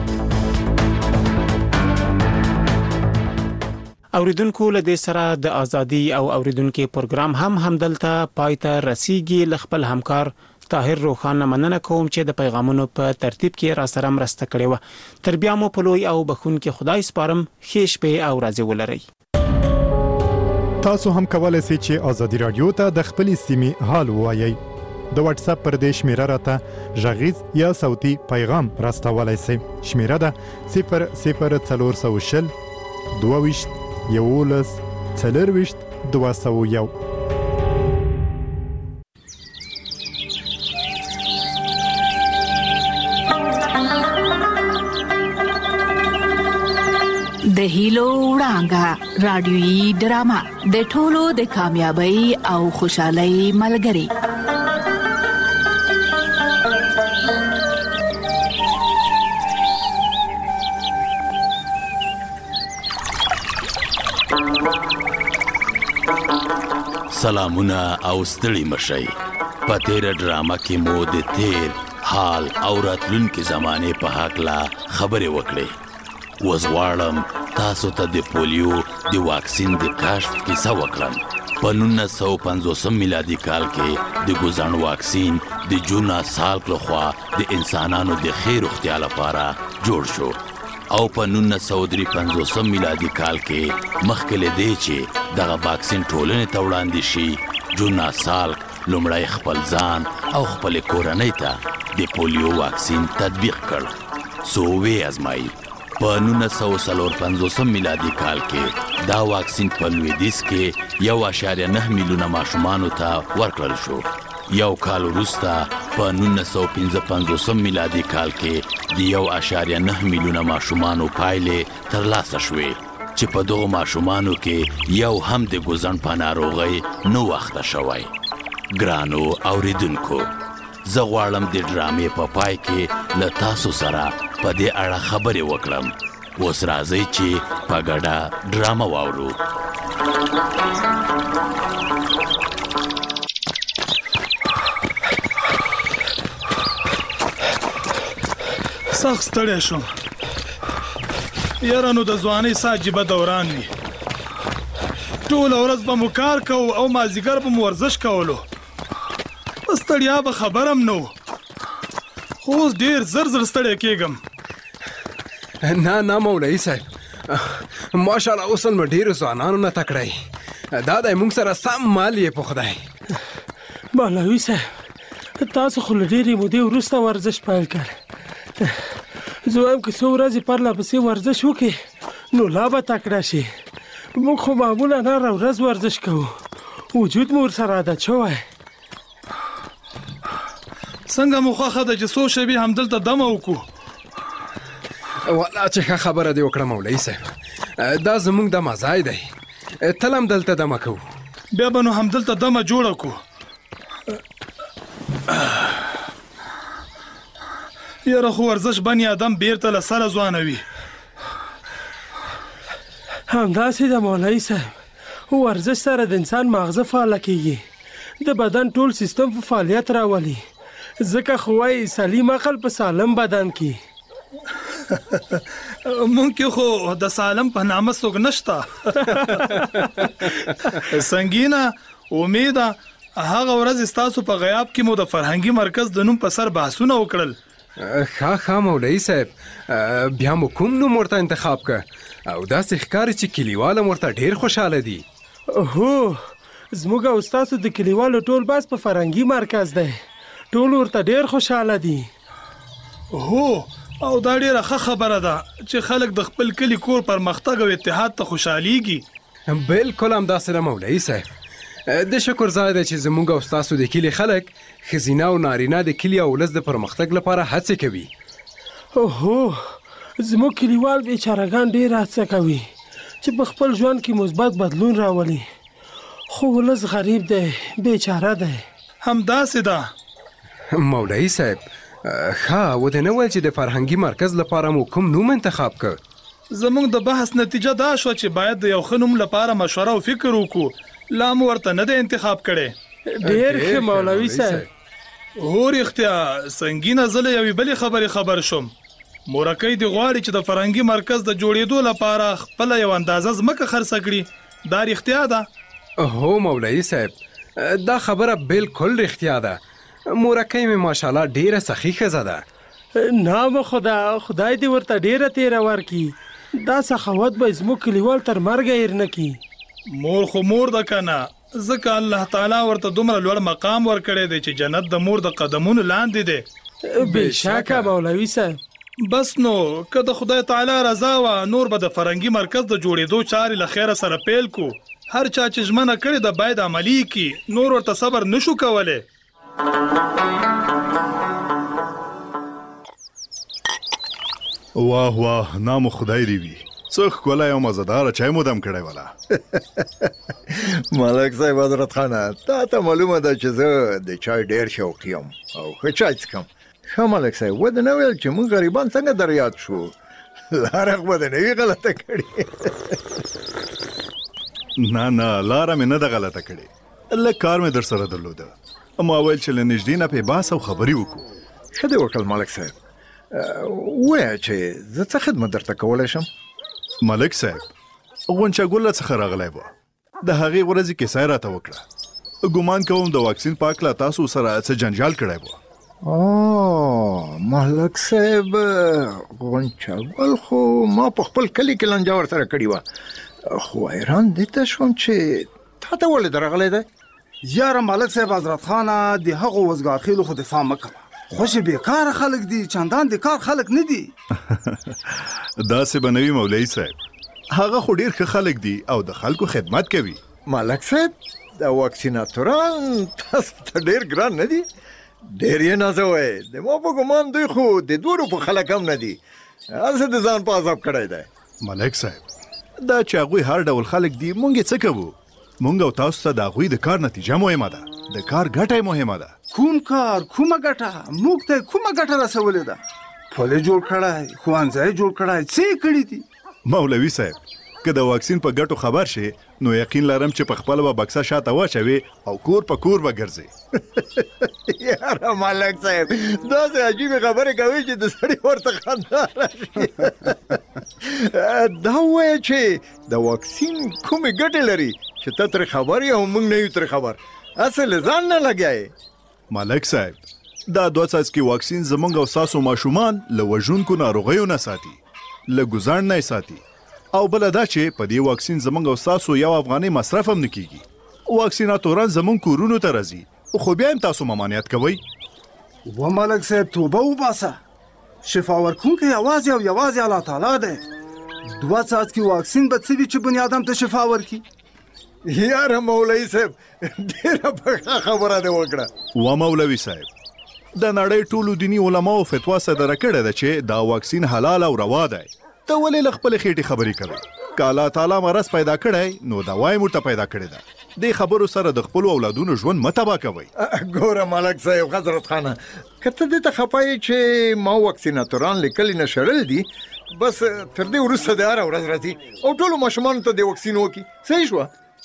اوریدونکو له دې سره د ازادي او اوریدونکو پروګرام هم همدلته پایته رسیدي. خپل همکار طاهر روخان مننه کوم چې د پیغامونو په ترتیب کې را سره مرسته کړې و. تر بیا مو په لوی او بخون کې خدای سپارم. ښه شپه او ورځې ولرئ. تاسو هم کولای شئ چې آزادي رادیو ته د خپل سیمې حال ووایئ. د واتس اپ پر دې شمیره راته غږیز یا صوتي پیغام راستولای شئ. شمیره ده صفر صفر څلور سوه شل دوه ویشت یولس څلور ویشت دوه سوه یو. د هیلو وړانګه رادیوي ډرامه د ټولو د کامیابی او خوشحالۍ ملګری. سلامونه او ستړي مشئ. په تیر ډرامه کې مو د تیر حال او راتلونکي زمانه په حق لا خبرې وکړې. وزغواړم تاسو ته د پولیو د واکسین د کشف کیسه وکړم. په نولس سوه پنځوس میلادي کال کې د ګوزن واکسین د جون سال لخوا د انسانانو د خیر روغتیا لپاره جوړ شو او په نولس سوه درې پنځوس میلادي کال کې مخکې له دې چې دغه واکسین ټولنې ته وړاندې شي جون سال لومړی خپل ځان او خپل کورنۍ ته د پولیو واکسین تطبیق کړ. سو وی ازمایي په نولس سوه څلور پنځوس میلادي کال کې دا واکسین په لویدیځ کې یو اعشاریه نه میلیونه ماشومانو ته ورکړل شو یو کال وروسته په نولس سوه پنځه پنځوسم میلادي کال کې د یو اعشاریه نه میلیونه ماشومانو پایلې ترلاسه شوې چې په دغو ماشومانو کې یو هم د ګوزن په ناروغۍ نه واخته شوی. ګرانو اوریدونکو، زه غواړم د ډرامې په پای کې له تاسو سره په دې اړه خبرې وکړم. اوس راځئ چې په ګډه ډرامه واورو. سخت ستړی شوم یاره، نو د ځوانۍ څه عجیبه دوران وي. ټوله ورځ به مو کار کوو او مازدیګر به مو ورزش کولو، په ستړیا به خبر هم نه و. خو اوس ډېر زر زر ستړی کېږم. نه نه مولوي صاحب، ماشاءالله اوس نو ډېرو ځوانانو نه تکړی. دا دی موږ سره سم مال یې په خدای. مولوي صاحب، تاسو خو له ډېرې مودې وروسته ورزش پیل کړ. زه وایم که څو ورځې پرله پسې ورزش وکړې نو لا به تکړه شي. موږ خو معمولا هره ورځ ورزش کوو، وجود مو ورسره عادت شوی. څنګه مو خوښه ده چې څو شېبې همدلته دمه وکړو؟ والله چې ښه خبره دې وکړه مولوي صاحب، دا زموږ دمه ځای دی، تل هم دلته دمه کوو. بیا به نو همدلته دمه جوړه کړو. یاره خو ورزش بني آدم بیرته له سره ځوانوي. همداسې د مولوي صاحب، ورزش سره د انسان ماغزه فعاله کېږي، د بدن ټول سیستم په فعالیت راولي. ځکه خو وایي سلیم عقل په سالم بدن کې. مونږ کې خو د سالم په نامه څوک نشته. سنګینه امیده، هغه ورځ ستاسو په غیاب کې مو د فرهنګي مرکز د نوم په سر بحثونه وکړل. ښه ښه مولوي صاحب، بیا مو کوم نوم ورته انتخاب که؟ او داسې ښکاري چې کلیوال هم ورته ډېر خوشحاله دي. هو، زموږ او ستاسو د کلیوالو ټول بحث په فرهنګي مرکز دی، ټول ورته ډېر خوشحاله دي. هو، او دا ډېره ښه خبره ده چې خلک د خپل کلي کور پرمختګ او اتحاد ته خوشحالیږي. بالکل همداسې ده مولوي صاحب. د شکر ځای دی چې زموږ او ستاسو د کلي خلک ښځینه او نارینه د کلي او ولس د پرمختګ لپاره هڅې کوي. هو، زموږ کلیوال بیچارهګان ډېر هڅه کوي چې په خپل ژوند کې مثبت بدلون راولي، خو ولس غریب دی، بیچاره دی. همداسې ده مولوي صاحب. ښه، ودې نه ویل چې د فرهنګي مرکز لپاره مو کوم نوم انتخاب کړ؟ زموږ د بحث نتیجه دا شوه چې باید د یو ښه نوم لپاره مشوره او فکر وکړو. لا مو ورته نه دی انتخاب کړی. ډېر ښه مولوي صاحب. هو رښتیا، سنګینه زه له یوې بلې خبرې خبر شوم. مورکۍ دې غواړي چې د فرهنګي مرکز د جوړېدو لپاره خپله یو اندازه ځمکه خرڅه کړي. دا رښتیا ده؟ هو مولوي صاحب، دا خبره بالکل رښتیا ده. مورکۍ مې ماشاءالله ډېره سخي ښځه ده. نام خدا، خدای دې ورته ډېره تیره ورکړي. دا سخاوت به زموږ کلیوال تر مرګه هېر نه کړي. مور خو مور ده که نه، ځکه الله تعالی ورته دومره لوړ مقام ورکړی دی چې جنت د مور د قدمونو لاندې دی. بېشکه مولوي صاحب. بس نو که د خدای تعالی رضا وه، نور به د فرهنګي مرکز د جوړېدو چارې له خیره سره پیل کو. هر چا چې ژمنه کړې ده باید عملي کړي، نور ورته صبر نشو کولی. واه واه، نام خدای دی وي، څه ښکلی او مزهداره چای مو دم کړی ولا. ملک صاحب حضرت خانه، تا ته معلومه ده چې زه د چای ډېر شوقي یم او ښه چای څښم. ښه ملک صاحب، ودې نه ویل چې موږ غریبان څنګه در یاد شو؟ لاره خو به دې نه وي غلطه کړې. نه نه، لاره مې نه ده غلطه کړې، لږ کار مې در سره درلوده. ما ویل چې له نږدې نه پې بحث او خبرې وکړو. ښه دې وکړل ملک صاحب. ووایه چې زه څه خدمت درته کولی شم؟ ملک صاحب، غونچه ګله څخه راغلی وه، د هغې ورځې کیسه یې راته وکړه. ګمان کوم د واکسین په هکله تاسو سره څه جنجال کړی وه. او ملک صاحب، غونچه ګل خو ما په خپل کلي کې لانجه ورسره کړې وه، خو حیران دې ته شوم چې تا ته ولې درغلی دی؟ یاره ملک صاحب حضرت خانه، د هغو وزګارخېلو خو دفاع مه کوه. خوش بیکاره خلک دي، چندان د کار خلک نه دي. داسې به نه وي مولوي صاحب، هغه خو ډېر ښه خلک دي او د خلکو خدمت کوي. ملک صاحب، دا واکسیناتوران تاسو ته ډېر ګران نه دي؟ ډېر یې نازوئ. د ما په ګمان دوی خو د دوه روپو خلک هم نه دي، هسې د ځان په عذاب کړی دی. ملک صاحب دا چې هغوی هر ډول خلک دي مونږ یې څه کوو؟ مونږ او تاسو ته د هغوی د کار نتیجه مهمه ده، د کار ګټه مهمه ده. کوم کار کومه ګټه موږ ته کومه ګټه رسولې ده؟ پل جوړ کړی، ښوونځی جوړ کړی، څه یې کړي دي؟ مولوي صاحب که د واکسین په ګټو خبر شي نو یقین لرم چې په خپله به بکسه شاته واچوي او کور په کور به ګرځي. یاره ملک صاحب داسې عجیبې خبرې کوي چې د سړي ورته خندا راشي. دا ووایه چې د واکسین کومې ګټې لري چې ته ترې خبر یې او موږ نه یو ترې خبر، اصل ځان نه لګیایې. ملک صاحب دا دوه څاڅکي واکسین زموږ او ستاسو ماشومان له وژونکو ناروغیو نه ساتي، له ګزاڼ نه یې ساتي، او بله دا چې په دې واکسین زموږ او ستاسو یو افغانۍ مصرف هم نه کیږي. واکسیناتوران زموږ کورونو ته راځي، خو بیا هم تاسو ممانعت کوئ. و ملک صاحب توبه وباسه، شفا ورکوونکی یوازې او یوازې الله تعالی دی. دوه څاڅکي واکسین به څه وي چې بني ادم ته شفا ورکړي؟ یاره مولوي صاحب ډېره پخه خبره دې وکړه. و مولوي صاحب د نړۍ ټولو دیني علماو فتوا صدره کړې ده چې دا واکسین حلال او روا دی. ته ولې له خپلې خېټې خبرې کوې؟ که الله تعالی مرض پیدا کړی نو دوا یې موږ ته پیدا کړې ده. دې خبرو سره د خپلو اولادونو ژوند مه تباه کوئ. ګوره ملک صاحب حضرت خانه که ته دې ته خفه یې چې ما واکسیناتوران لیکلي نه شړل دي، بس تر دې وروسته د هره ورځ راځي او ټولو ماشومانو ته دې واکسین وکړي. صحیح شوه؟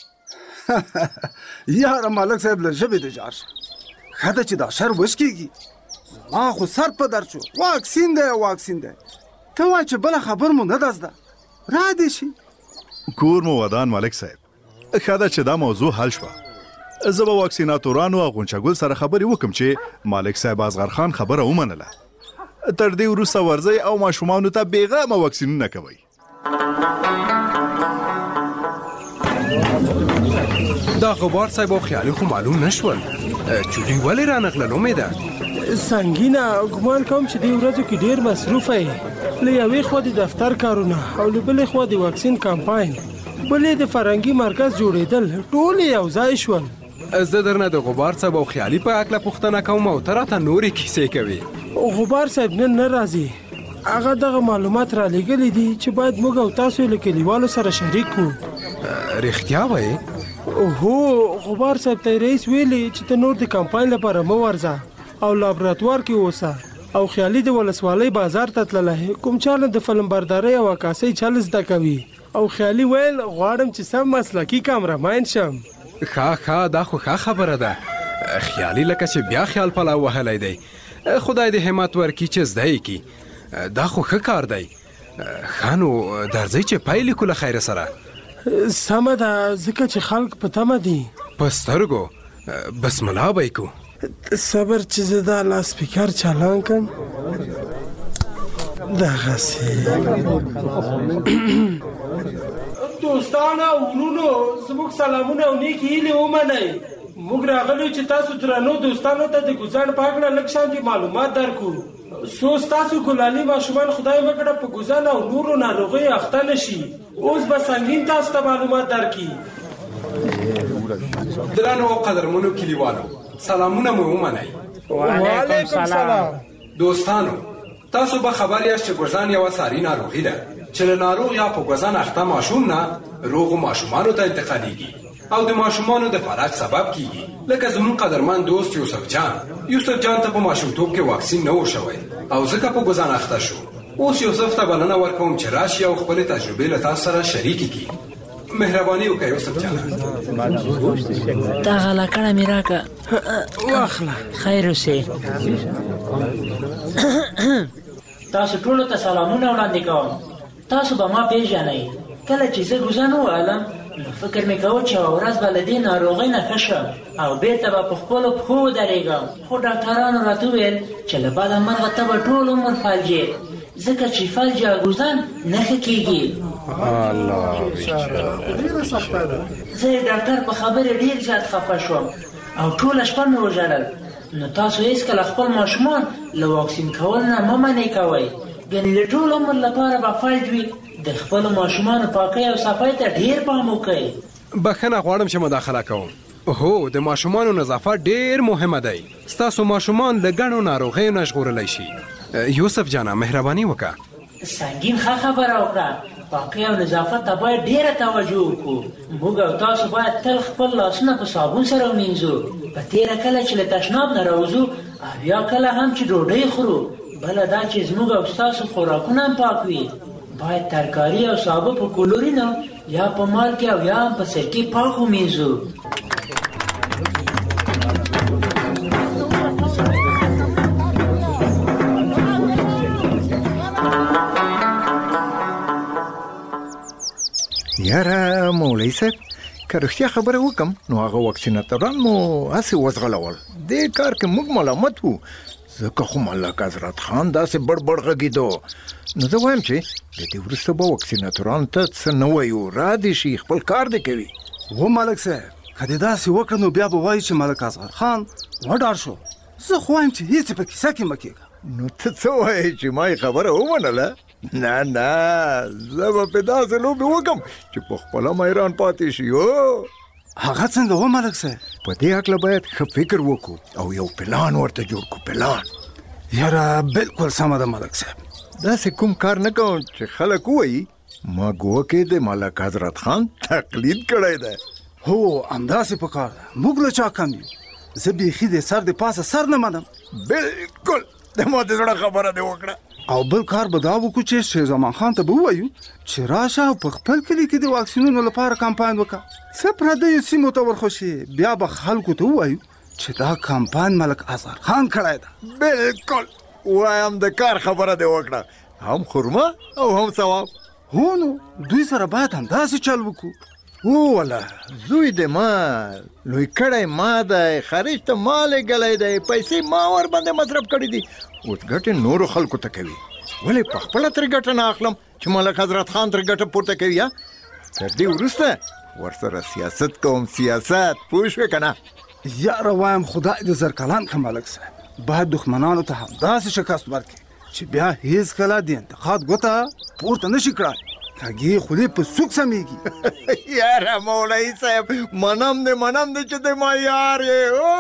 یاره ملک صاحب له ژبې د جار شه، ښه ده چې دا شر وشکېږي. ما خو سر په درد شو، واکسین دی واکسین دی، ته وایه چې بله خبر مو نه ده زده، را دې شي. کور مو ودان ملک صاحب، ښه ده چې دا موضوع حل شوه. زه به واکسیناتورانو او غونچه ګل سره خبرې وکړم چې ملک صاحب اصغر خان خبره ومنله. تر دې وروسته ورځئ او ماشومانو ته بېغمه واکسینونه کوئ. دا غبار صاحب او خیالي خو معلوم نشول، چولي ولې رانغلل؟ امیده سنګینه ګمان کوم چې دې ورځو کې ډېر مصروفه یې، له یوې خوا د دفتر کارونه او له بلې خوا د واکسین کمپاین، بلې د فرهنګي مرکز جوړېدل، ټول یو ځای شول. زه درنه د غبار صاحب او خیالي په هکله پوښتنه کوم او ته راته نورې کیسې کوې. غبار صاحب نن نه راځي، هغه دغه معلومات را لېږلي دي چې باید موږ او تاسو له کلیوالو سره شریک کړو. رښتیا وایې؟ هو غبار صاحب ته رئیس ویلي چې ته نور د کمپاین لپاره مه ورځه او لابراتوار کې اوسه، او خیالي د ولسوالۍ بازار ته تللی، کوم چاله د فلم بردارۍ او عکاسۍ چل زده کوي، او خیالي ویل غواړم چې سم مسلکي کامرمین شم. ښه ښه دا خو ښه خبره ده. خیالي لکه چې بیا خیال پلاو وهلی دی، خدای دې همت ورکړي چې زده یې کړي. دا خو ښه کار دی. ښه نو درځئ چې پیل کړو له خیره سره. سمه ده، ځکه چې خلک په تمه دي. په سترګو بسم الله به یې کوو. صبر چې زه دا لاسپیکر چالان کړم. دغسې دوستانو ورونو زموږ سلامونه او نیکې هیلې ومنئ. موږ راغلو چې تاسو درنو دوستانو ته د ګوزاڼ په هکله لږ شانې معلومات درکړو. څو ستاسو ګلالي ماشومان خدای وکړه په ګوزاڼ او نورو ناروغیو اخته نه شي. اوس به سنګین تاسو ته معلومات درکړي. درنو او قدرمنو کلیوالو سلامونه مو ومنئ. وعلیکم سلام. دوستانو تاسو به خبر یاست چې ګوزاڼ یوه ساري ناروغي ده چې له ناروغ یا په ګوزاڼ اخته ماشوم نه روغو ماشومانو ته انتقالیږي او د ماشومانو د فلج سبب کیږي. لکه زمون قدرمن دوست یوسف جان یوسف جان ته په ماشومتوب کې واکسین نه و شوی او ځکه په ګوزاڼ اخته شو. اوس یوسف ته بلنه ورکوم چې راشي او خپلې تجربې له تاسو سره شریکې کړي. مهرباني وکړئ یوسف جان. دا غلاکړه مې راکړه. واخله. خیر اوسې. تاسو ټولو ته سلامونه وړاندې کوم. تاسو به ما پیژنئ. کله چې زه ګوزاڼ ووهلم نو فکر مې کوه چې یوه ورځ به له دې ناروغۍ نه ښه شم او بېرته به په خپلو پښو ودرېږم، خو ډاکټرانو راته وویل چې له بده مرغه ته به ټول عمر فلجې، ځکه چې فلج یا ګوزاڼ نه ښه کېږي. زه یې ډاکټر په خبرې ډېر زیات خفه شوم او ټوله شپه مې وژړل. نو تاسو هېڅکله خپل ماشومان له واکسین کول نه مه منې کوئ، ګنې د ټول عمر لپاره به فلج وي. د خپلو ماشومانو پاکۍ او صفای ته ډېر پام وکړئ. بښنه غواړم چې مداخله کوم. هو د ماشومانو نظافت ډیر مهمه دی. ستاسو ماشومان له ګڼو ناروغیو نه ژغورلی شي. یوسف جانا مهرباني وکړه. سنګین ښه خبره وکړه. پاکۍ او نظافت ته باید ډیره توجه وکړو. موږ او تاسو باید تل خپل لاسونه په صابون سره ومینځو. په تېره کله چې له تشناب نه راوځو او یا کله هم چې ډوډۍ خورو. بله دا چې زموږ او ستاسو خوراکونه هم پاک وي. باید ترکاري او سابه په کلورینو یا په مالګې او یا هم په سرکې پاک ومینځو. یاره مولوي صاحب که رښتیا خبره وکم نو هغه واکسیناتوران مو هسې وځغلول. دې کار کې موږ ملامت وو ځکه خو ملک حضرت خان داسې بړ بړ غږېدو. نو زه وایم چې د دې وروسته به واکسیناتورانو ته څه نه وایو، را دې شي خپل کار دې کوي. و ملک صاحب که دې داسې وکړه نو بیا به وایي چې ملک اصغر خان وډار شو. زه خو وایم چې هېڅ په کیسه کې مه کېږه. نو ته څه وایې چې ما یې خبره ومنله؟ نه نه زه به پې داسې لوبې وکړم چې په خپله میران پاتې شي. او هغه څنګه و ملک صاحب؟ په دې هکله باید ښه فکر وکړو او یو پلان ورته جوړ کړو. پلان یاره بالکل سمه ده ملک صاحب. داسې کوم کار نه کوم چې خلک ووایي ما ګوکې د ملک حضرت خان تقلید کړی دی. هو همداسې په کار ده. موږ له چا کم یو. زه بیخي د سر د پاسه سر نه منم. بالکل د ما د زړه خبره دې وکړه. او بل کار به دا وکړو چې شیر زمان خان ته به ووایو چې راشه او په خپل کلي کې د واکسینونو لپاره کمپاین وکړه. څه پردیو سیمو ته ورخوشي بیا به خلکو ته ووایو چې دا کمپاین ملک اصغر خان کړی ده. بالکل وایم د کار خبره دې وکړه. هم خرما او هم ثواب. هو نو دوی سره باید همداسې چل وکړو. ووله زوی د ما لوی کړی ما دی، خارج ته ما لېږلی دی، پیسې ما ور باندې مصرف کړي دي، اوس ګټې نورو خلکو ته کوي. ولې په خپله ترې ګټه نه اخلم چې ملک حضرت خان ترې ګټه پورته کوي؟ یا تر دې وروسته ورسره سیاست کوم. سیاست پوه شوې که نه؟ یاره وایم خدای دې زرکلان که ملک صاحب باید دښمنانو ته همداسې شکست ورکړي چې بیا هېڅکله د انتقاد ګوته پورته نه شي کړای. کږې خولې په سوک سمیږي. یاره مولوي صاحب منم دې منم دې چې د ما یار یې.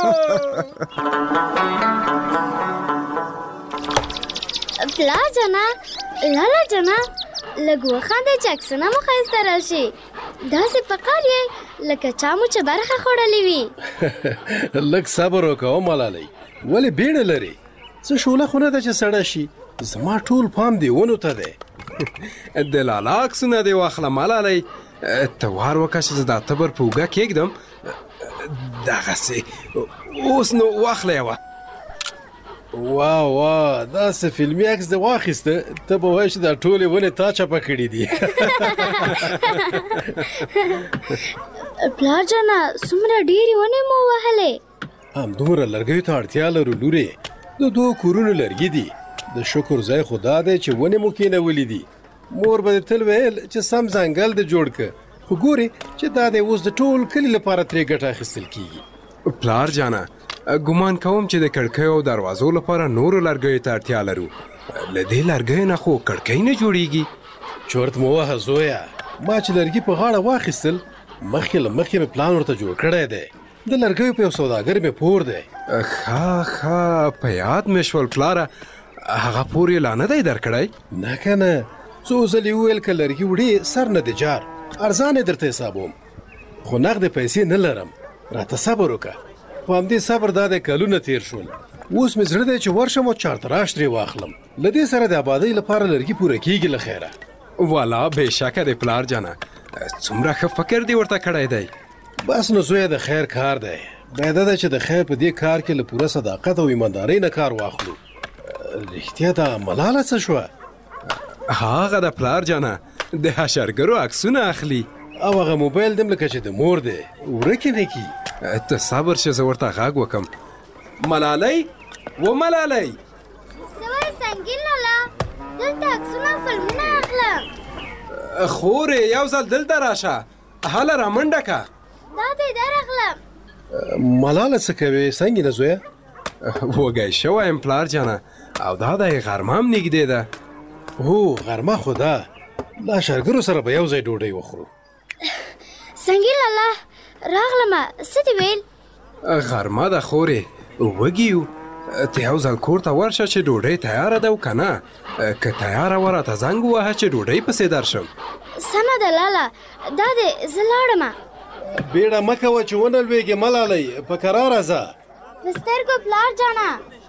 پلار جانا لالا جانا لږ وخانده چې عکسونه مو ښایسته راشي. داسې په کار یې لکه چا مو چې برخه خوړلې وي. لږ صبر وکړه ملالۍ، ولې بیړه لرې؟ څه شوله خو نه ده چې سړه شي. زما ټول پام دې ونو ته دی. د لالا عکسونه دې واخله ملالۍ. ته وار وکړه چې زه دا تبر په اوږه کېږدم. دغسې اوس نو واخله یوه. واه واه داسې فلمي عکس دې واخیسته ته به وایې چې دا ټولې ونې تا چپه کړي دي. پلار جانا څومره ډېرې ونې مو وهلې. همدومره لرګیو ته اړتیا لرو لورې. د دوو کورونو لرګي دي. د شکر ځای خو دا دی چې ونې مو کېنولې دي. مور به دې تل ویل چې سم ځنګل دې جوړ که، خو ګورې چې دا دی اوس د ټول کلي لپاره ترې ګټه اخیستل کېږي. پلار جانه ګمان کوم چې د کړکیو او دروازو لپاره نورو لرګیو ته اړتیا لرو. له دې لرګیو نه خو کړکۍ نه جوړیږي. چورت مو وهه زویه، ما چې لرګي په غاړه واخیستل مخکې له مخکې مې پلان ورته جوړ کړی دی. د لرګیو په یو سوداګر مې پور دی. ښه ښه په یاد مې شول پلاره. هغه پور یې لا نه دی درکړی؟ نه که نه، څو ځلې وویل که لرګي وړې سر نه دی جار، ارزانې درته حسابوم، خو نغدې پیسې نه لرم. راته صبر وکړه. په همدې صبر دا دی کلونه تیر شول. اوس مې زړه دی چې ورشم او چارتراش ترې واخلم. له دې سره د آبادۍ لپاره لرګي پوره کېږي له خیره. والا بېشکه دی پلار جانه، څومره ښه فکر دې ورته کړی دی. بس نو زویه د خیر کار دی. باید ده چې د خیر په دې کار کې له پوره صداقت او ایماندارۍ نه کار واخلو. رښتیا دا ملاله څه شوه؟ هغه د پلار جانه د حشرګرو عکسونه اخلي. او هغه موبایل دم لکه چې د مور دی ورکې نه کي. ته صبر شه زه ورته غږ وکم. ملالۍ و ملالۍ څه وایې سنګین لالا؟ دلته عکسونه فلمونه اخلم. خورې یو ځل دلته راشه، هله رامنډه که. دا دی درغلم. ملاله څه کوې څنګه زویه؟ وږی شوی یم پلار جانه، او دا دی غرمه هم نږدې ده. هو غرمه خو ده، له شرګرو سره به یو ځای ډوډۍ وخورو. سنګین لالا راغلمه څه دې ویل؟ غرمه ده خورې وږي یو ته یو ځل کور ته ورشه چې ډوډۍ تیاره ده او که نه که تیاره وه راته زنګ ووهه چې ډوډۍ پسې درشم. سمه ده لاله دا دې زه لاړمه. بیړه مه کوه چې ونه لوېږې ملالۍ په کراره ځه. د سترګو پلار جانه.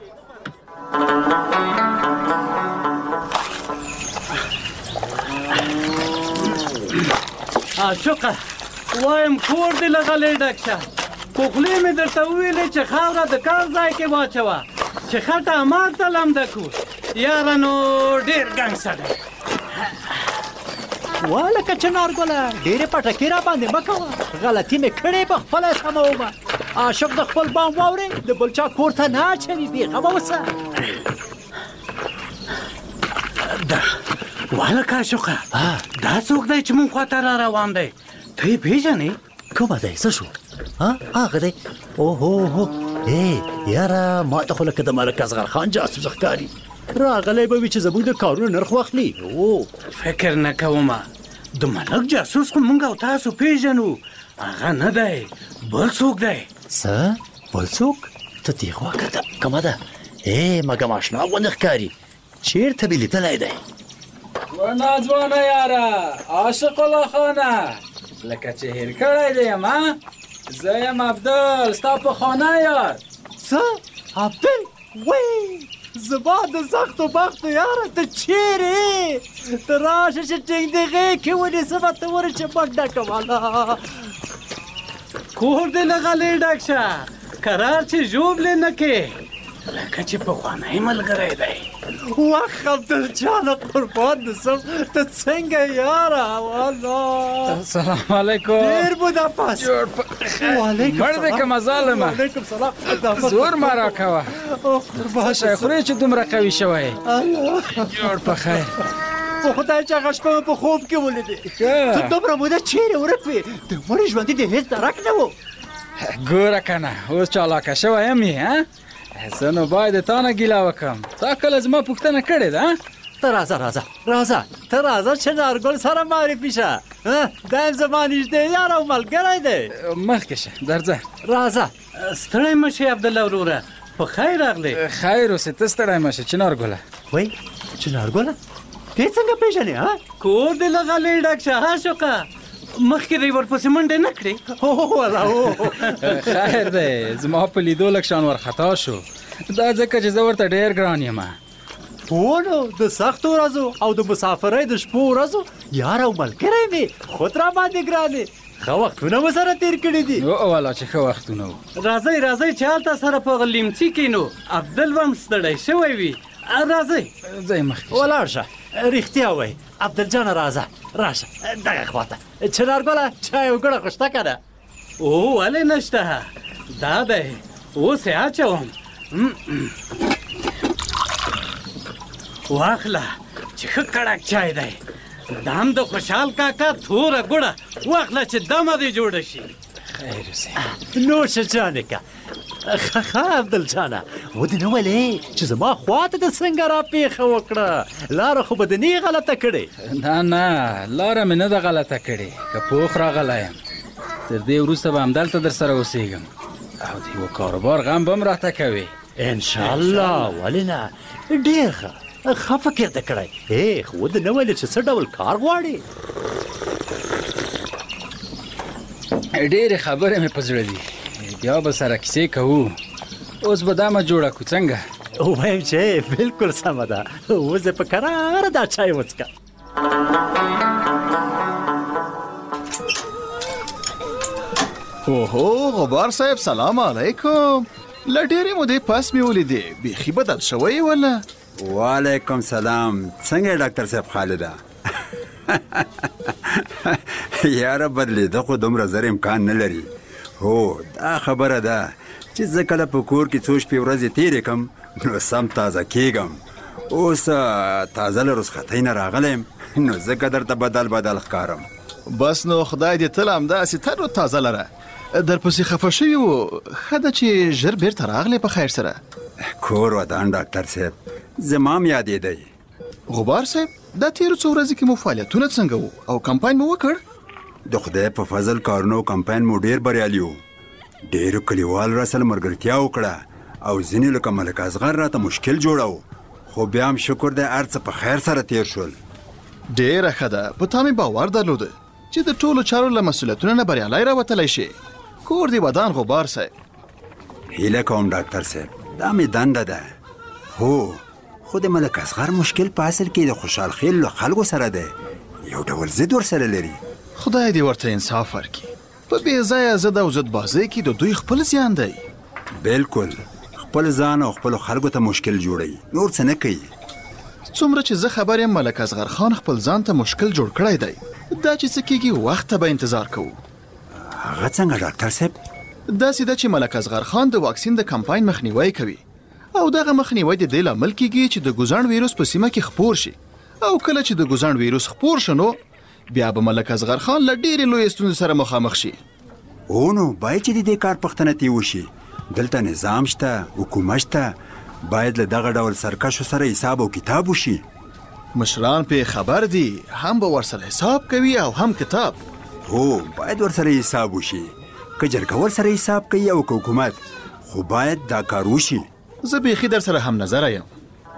عاشقه وایم کور دې له غلې ډک شه. خو خولې مې درته وویلې چې خاوره د کار ځای کې واچوه چې خټه ماته لمده کړو. یاره نو ډېر ګنګ سړی والکه چنارګله ډېرې پټکې را باندې مه کوه. غلطي مې کړې په خپله سمومه. عاشق د خپل بام واورې د بل چا کور ته نه اچوي بېغمه اوسه. والکه عاشقه دا څوک دی چې مونږ خواته را روان دی؟ ته یې پېژنې؟ کومه دی څه شو؟ هغه دی اوهو ای یاره ما ته خو لکه د ملک اصغر خان جاسوس ښکاري. راغلی به وي چې زموږ د کارونو نرخ واخلي. فکر نه کومه د ملک جاسوس خو مونږ او تاسو پېژنو. هغه نه دی بل څوک دی. څه بل څوک؟ ته دې خوا کته کومه ده؟ ای مګم اشنا غوندې ښکاري. چېرته مې لیدلی دی؟ ناځوانه یاره عاشق الله خانه لکه چې هېر کړی دی یم زه یم عبدل ستا پخوانی یار. څه عبدل؟ وی زما د سختو بختو یاره ته چیرې؟ ته راشه چې ټینګ دې غېږ کې ونیسمه ته ورې چې منډه کوله. کور دې له غلې ډک شه کرار چې ژوبلې نه کې لکه چې پخوانی ملګری دی. وخ عبدالجانه قربان دې سم ته څنګه یاره؟ والله السلام علیکم. ډېر بوده پس. مړ دې که مزالمه وعلیکم سلام. زور مه راکوه څه شی خورې چې دومره قوي شوی. جوړ په خیر. په خدای چې هغه شپه په خوب کې ولیدې ته دومره موده چیرې ورک وې؟ د مړي ژوندي دې هېڅ درک نه و. ګوره که نه اوس چالاکه شوی یم یې زه نو باید د تا نه ګیله وکړم. تا کله زما پوښتنه کړې ده؟ ته راځه راځه راځه ته راځه چې نارګل سره معرفي شه. دا یم زما نږدې یار او ملګری دی. مخکې شه درځه. راځه ستړی مه شې عبدالله وروره په خیر راغلی. خیر اوسې ته ستړی مه شه چنارګله. وایي چنارګله دې څنګه پېژنې؟ کور دې له غلې ډک شه عاشقه مخکې دې ورپسې منډې نه کړې؟ خیر دی زما په لیدو لږ شان ورخطا شو. دا ځکه چې زه ورته ډېر ګران یم. هو نو د سختو ورځو او د مسافرۍ د شپو ورځو یار او ملګری مې خود را باندې ګرانې. ښه وختونه مو سره تېر کړي دي. والا چې ښه وختونه وو. راځئ راځئ چې هلته سره په لیمڅي کښېنو. عبدل به هم ستړی شوی وي. راځئ ځئ مخکې ولاړ شه. رښتیا وایي عبدالجانه راځه راشه دغه خواته. چنارګله چای او ګوړه خو شته که نه؟ او ولې نشته دا دی اوس یې اچوم. واخله چې ښه کړک چای دی. دا هم د خوشحال کاکا توره ګوړه واخله چې دمه دې جوړه شي. خیر اوسې نوشه جانې که ښه ښه عبدالجانه ودې نه ولې چې زما خواته د څنګه را پېښه وکړه؟ لاره خو به دې نه غلطه کړې؟ نه نه لاره مې نه ده غلطه کړې که پوخ راغلی یم. تر دې وروسته به همدلته در سره اوسېږم او د یوه کاروبار غم به هم راته کوې انشاءالله. ولې نه ډېر ښه ښه فکر دې کړی. ای خو ودې نه ویلې چې څه ډول کار غواړې؟ ډېرې خبرې مې په زړه دي بیا به سره کیسې کوو. اوس به دا مه جوړه کړو څنګه؟ وایم چې بلکل سمه ده. اوس یې په کراره دا چای وڅښه. اوهو غبار صاحب سلام علیکم. له ډېرې مودې پس مې ولیدې بیخي بدل شوی ولا؟ وعلیکم سلام. څنګه ډاکټر صاحب خالده؟ یاره بدلېده خو دومره زر امکان نه لري. هو دا خبره ده چې زه کله په کور کې څو شپې ورځې تېرې کړم نو سم تازه کېږم. اوس تازه له رخصتۍ نه راغلی یم نو ځکه درته بدل بدل ښکارم. بس نو خدای دې تل همداسې تر نو تازه لره. درپسې خفه شوي وو. ښه ده چې ژر بېرته راغلی په خیر سره. کور ودان ډاکټر صاحب زما هم یادېدی. غبار صاحب دا تېرو څو ورځې کې مو فعالیتونه څنګه وو او کمپاین مو وکړ؟ د خدای په فضل کارونو کمپاین مو ډیر بریالي و. ډیرو کلیوال را سره ملګرتیا وکړه او ځینې لکه ملک اصغر راته مشکل جوړو، خو بیا هم شکر دی هر څه په خیر سره تیر شول. ډیره ښه ده. په تا مې باور درلوده چې د ټولو چارو له مسؤلیتونو نه بریالی راوتلی شي. کور دی ودان غبار صاحب. هیله کوم ډاکټر صاحب، دا مې دنده ده. هو خو د ملک اصغر مشکل په اصل کې د خوشحال خیل له خلکو سره دی، یو ډول ضد ورسره لري. خدای دې ورته انصاف ورکړي. په بې ځایه ضد او ضد بازۍ کې د دوی خپل زیان دی. بالکل، خپل ځان او خپلو خلکو ته مشکل جوړوي، نور څه نه کوي. څومره چې زه خبر یم ملک اصغر خان خپل ځان ته مشکل جوړ کړی دی. دا چې څه کېږي وخت ته به انتظار کوو. هغه څنګه ډاکټر صاحب؟ داسې ده چې ملک اصغر خان د واکسین د کمپاین مخنیوی کوي او دغه مخنیوی د دې لامل کېږي چې د ګوزڼ ویروس په سیمه کې خپور شي، او کله چې د ګوزڼ ویروس خپور شنو بیا به ملک اصغر خان له ډېرې لویې ستونزې سره مخامخ شي. او نو باید چې د دې کار پوښتنه ترې وشي. دلته نظام شته، حکومت شته، باید له دغه ډول سرکشو سره حساب او کتاب وشي. مشران پې خبر دي، هم به ورسره حساب کوي او هم کتاب. هو باید ورسره حساب وشي. که جرګه ورسره حساب کوي او که حکومت، خو باید دا کار وشي. زه بیخي در سره هم نظره یم.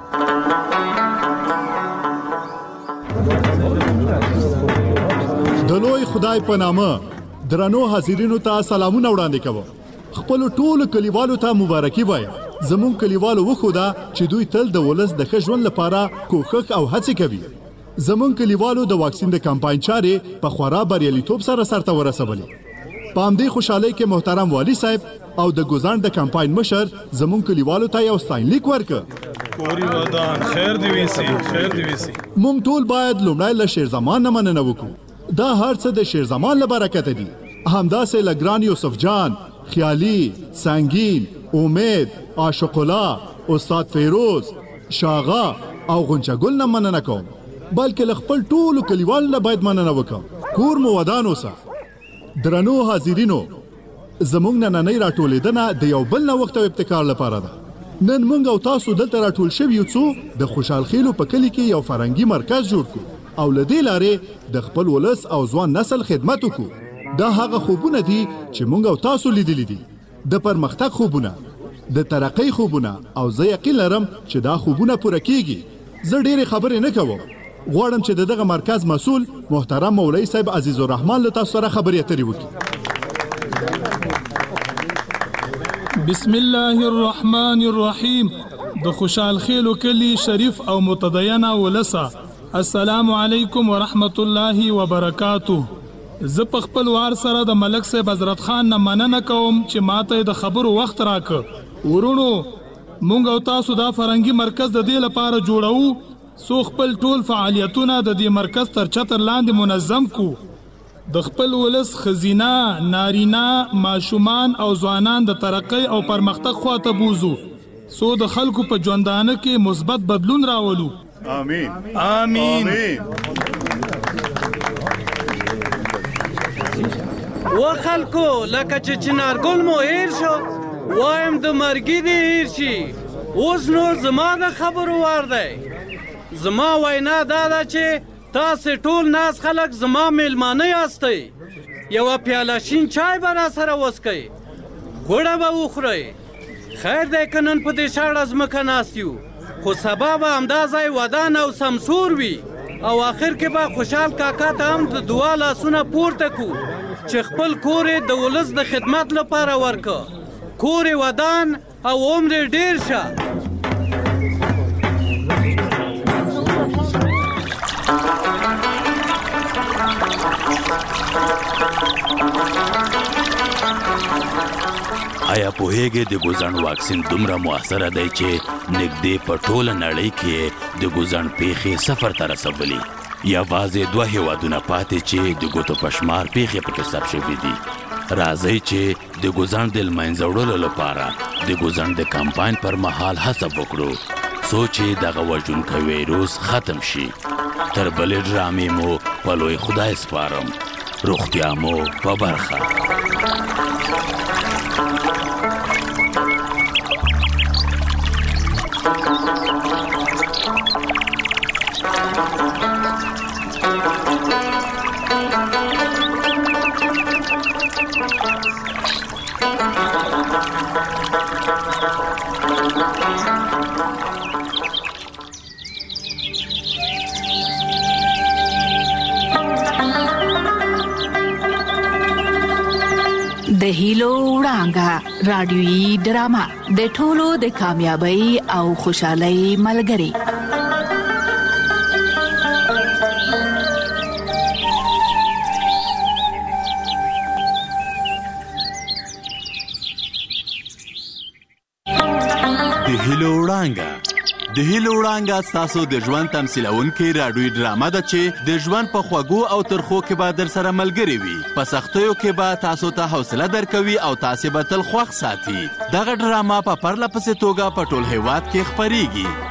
د لوی خدای په نامه درنو حاضرینو ته سلامونه وړاندې کوم. خپل ټولو کلیوالو ته مبارکي وایم. زمون کلیوالو وښوده چې دوی تل د ولس د ښه ژوند لپاره کوښښ او هڅې کوي. زمون کلیوالو د واکسین د کمپاین چارې په خورا بریالیتوب سره سرته ورسولې. په همدې خوشحالۍ کې محترم والي صاحب او د ګوزڼ د کمپاین مشر زمون کلیوالو ته یو ستاینلیک ورکړ. کوري ودان خیر دی ویسي، خیر دی ویسي. موږ ټول باید لومړی له شیرزمان نه مننه وکړو. دا هر څه د شیرزمان له برکته دي. همداسې له ګران یوسف جان، خیالي، سنگین، امید، عاشق الله، استاد فیروز، شاغا او غنچه ګل نه مننه کوم، بلکې له خپل ټولو کلیوالو نه باید مننه وکړم. کور مو ودان اوسه. درنو حاضرینو، زموږ نننۍ راټولېدنه د یو بل نوښت او ابتکار لپاره ده. نن موږ او تاسو دلته راټول شوي یو څو د خوشحال خیلو په کلي کې یو فرهنګي مرکز جوړ کړو او له دې لارې د خپل ولس او ځوان نسل خدمت وکړو. دا هغه خوبونه دي چې موږ او تاسو لیدلي دي، د پرمختګ خوبونه، د ترقۍ خوبونه، او زه یقین لرم چې دا خوبونه پوره کیږي. زه ډېرې خبرې نه کوم. غواړم چې د دغه مرکز مسؤل محترم مولوي صاحب عزیز الرحمن له تاسو سره خبرې اترې وکړي. بسم الله الرحمن الرحیم. د خوشحال خیلو کلی شریف او متدینه ولسه، السلام علیکم ورحمت الله وبرکاته. زه په خپل وار سره د ملک صاحب حضرت خان نه مننه کوم چې ماته د خبرو وخت راکړ. ورونو، مونږ او تاسو دا فرهنګي مرکز د دې لپاره جوړو سو خپل ټول فعالیتونه د دې مرکز تر چتر لاندې منظم کو. د خپل ولس خزینه، نارینه، ماشومان او ځوانان د ترقۍ او پرمختګ خواته بوزو، سو د خلکو په ژوندانه کې مثبت بدلون راولو. آمین آمین. و خلکو لکه چې چنارګل مو هیر شو، وایم د مرګي دې هیر شي. اوس نو زما د خبرو وار دی. زما وینا دا ده چې تاسې ټول ناس خلک زما میلمانه یاستئ. یوه پیاله شین چای به را سره وڅکئ، غوړه به وخورئ. خیر دی که نن په دې شاړه ځمکه ناست یو، خو سبا به همدا ځای ودان او سمسور وي، او آخر کې به خوشحال کاکا ته هم د دعا لاسونه پورته کو چې خپل کور یې د ولس د خدمت لپاره ورکه. کور یې ودان او عمر یې ډېر شه. آیا پوهیږئ د ګوزڼ واکسین دومره مؤثره دی چې نږدې په ټوله نړۍ کې د ګوزڼ پیښې صفر ته رسولي. یوازې دوه هیوادونه پاتې چې د ګوتو په شمار پیښې پکې ثبت شوي دي. راځئ چې د ګوزڼ د لمنځه وړلو لپاره د ګوزڼ د کمپاین پر مهال هڅه وکړو څو چې دغه وژونکی ویروس ختم شي. تر بلې ډرامې مو په لوی خدای سپارم. روغتیا مو په برخه. د هیلو وړانګه رادیوي ډرامه د ټولو د کامیابی او خوشحالۍ ملګری. د هیلو وړانګه د هیلو وړانګه ستاسو د ژوند تمثیلونکې راډیوي ډرامه ده چې د ژوند په خوږو او ترخو کې به در سره ملګرې وي. په سختیو کې به تاسو ته حوصله درکوي او تاسې به تل خوښ ساتي. دغه ډرامه په پرله پسې توګه په ټول هیواد کې خپریږي.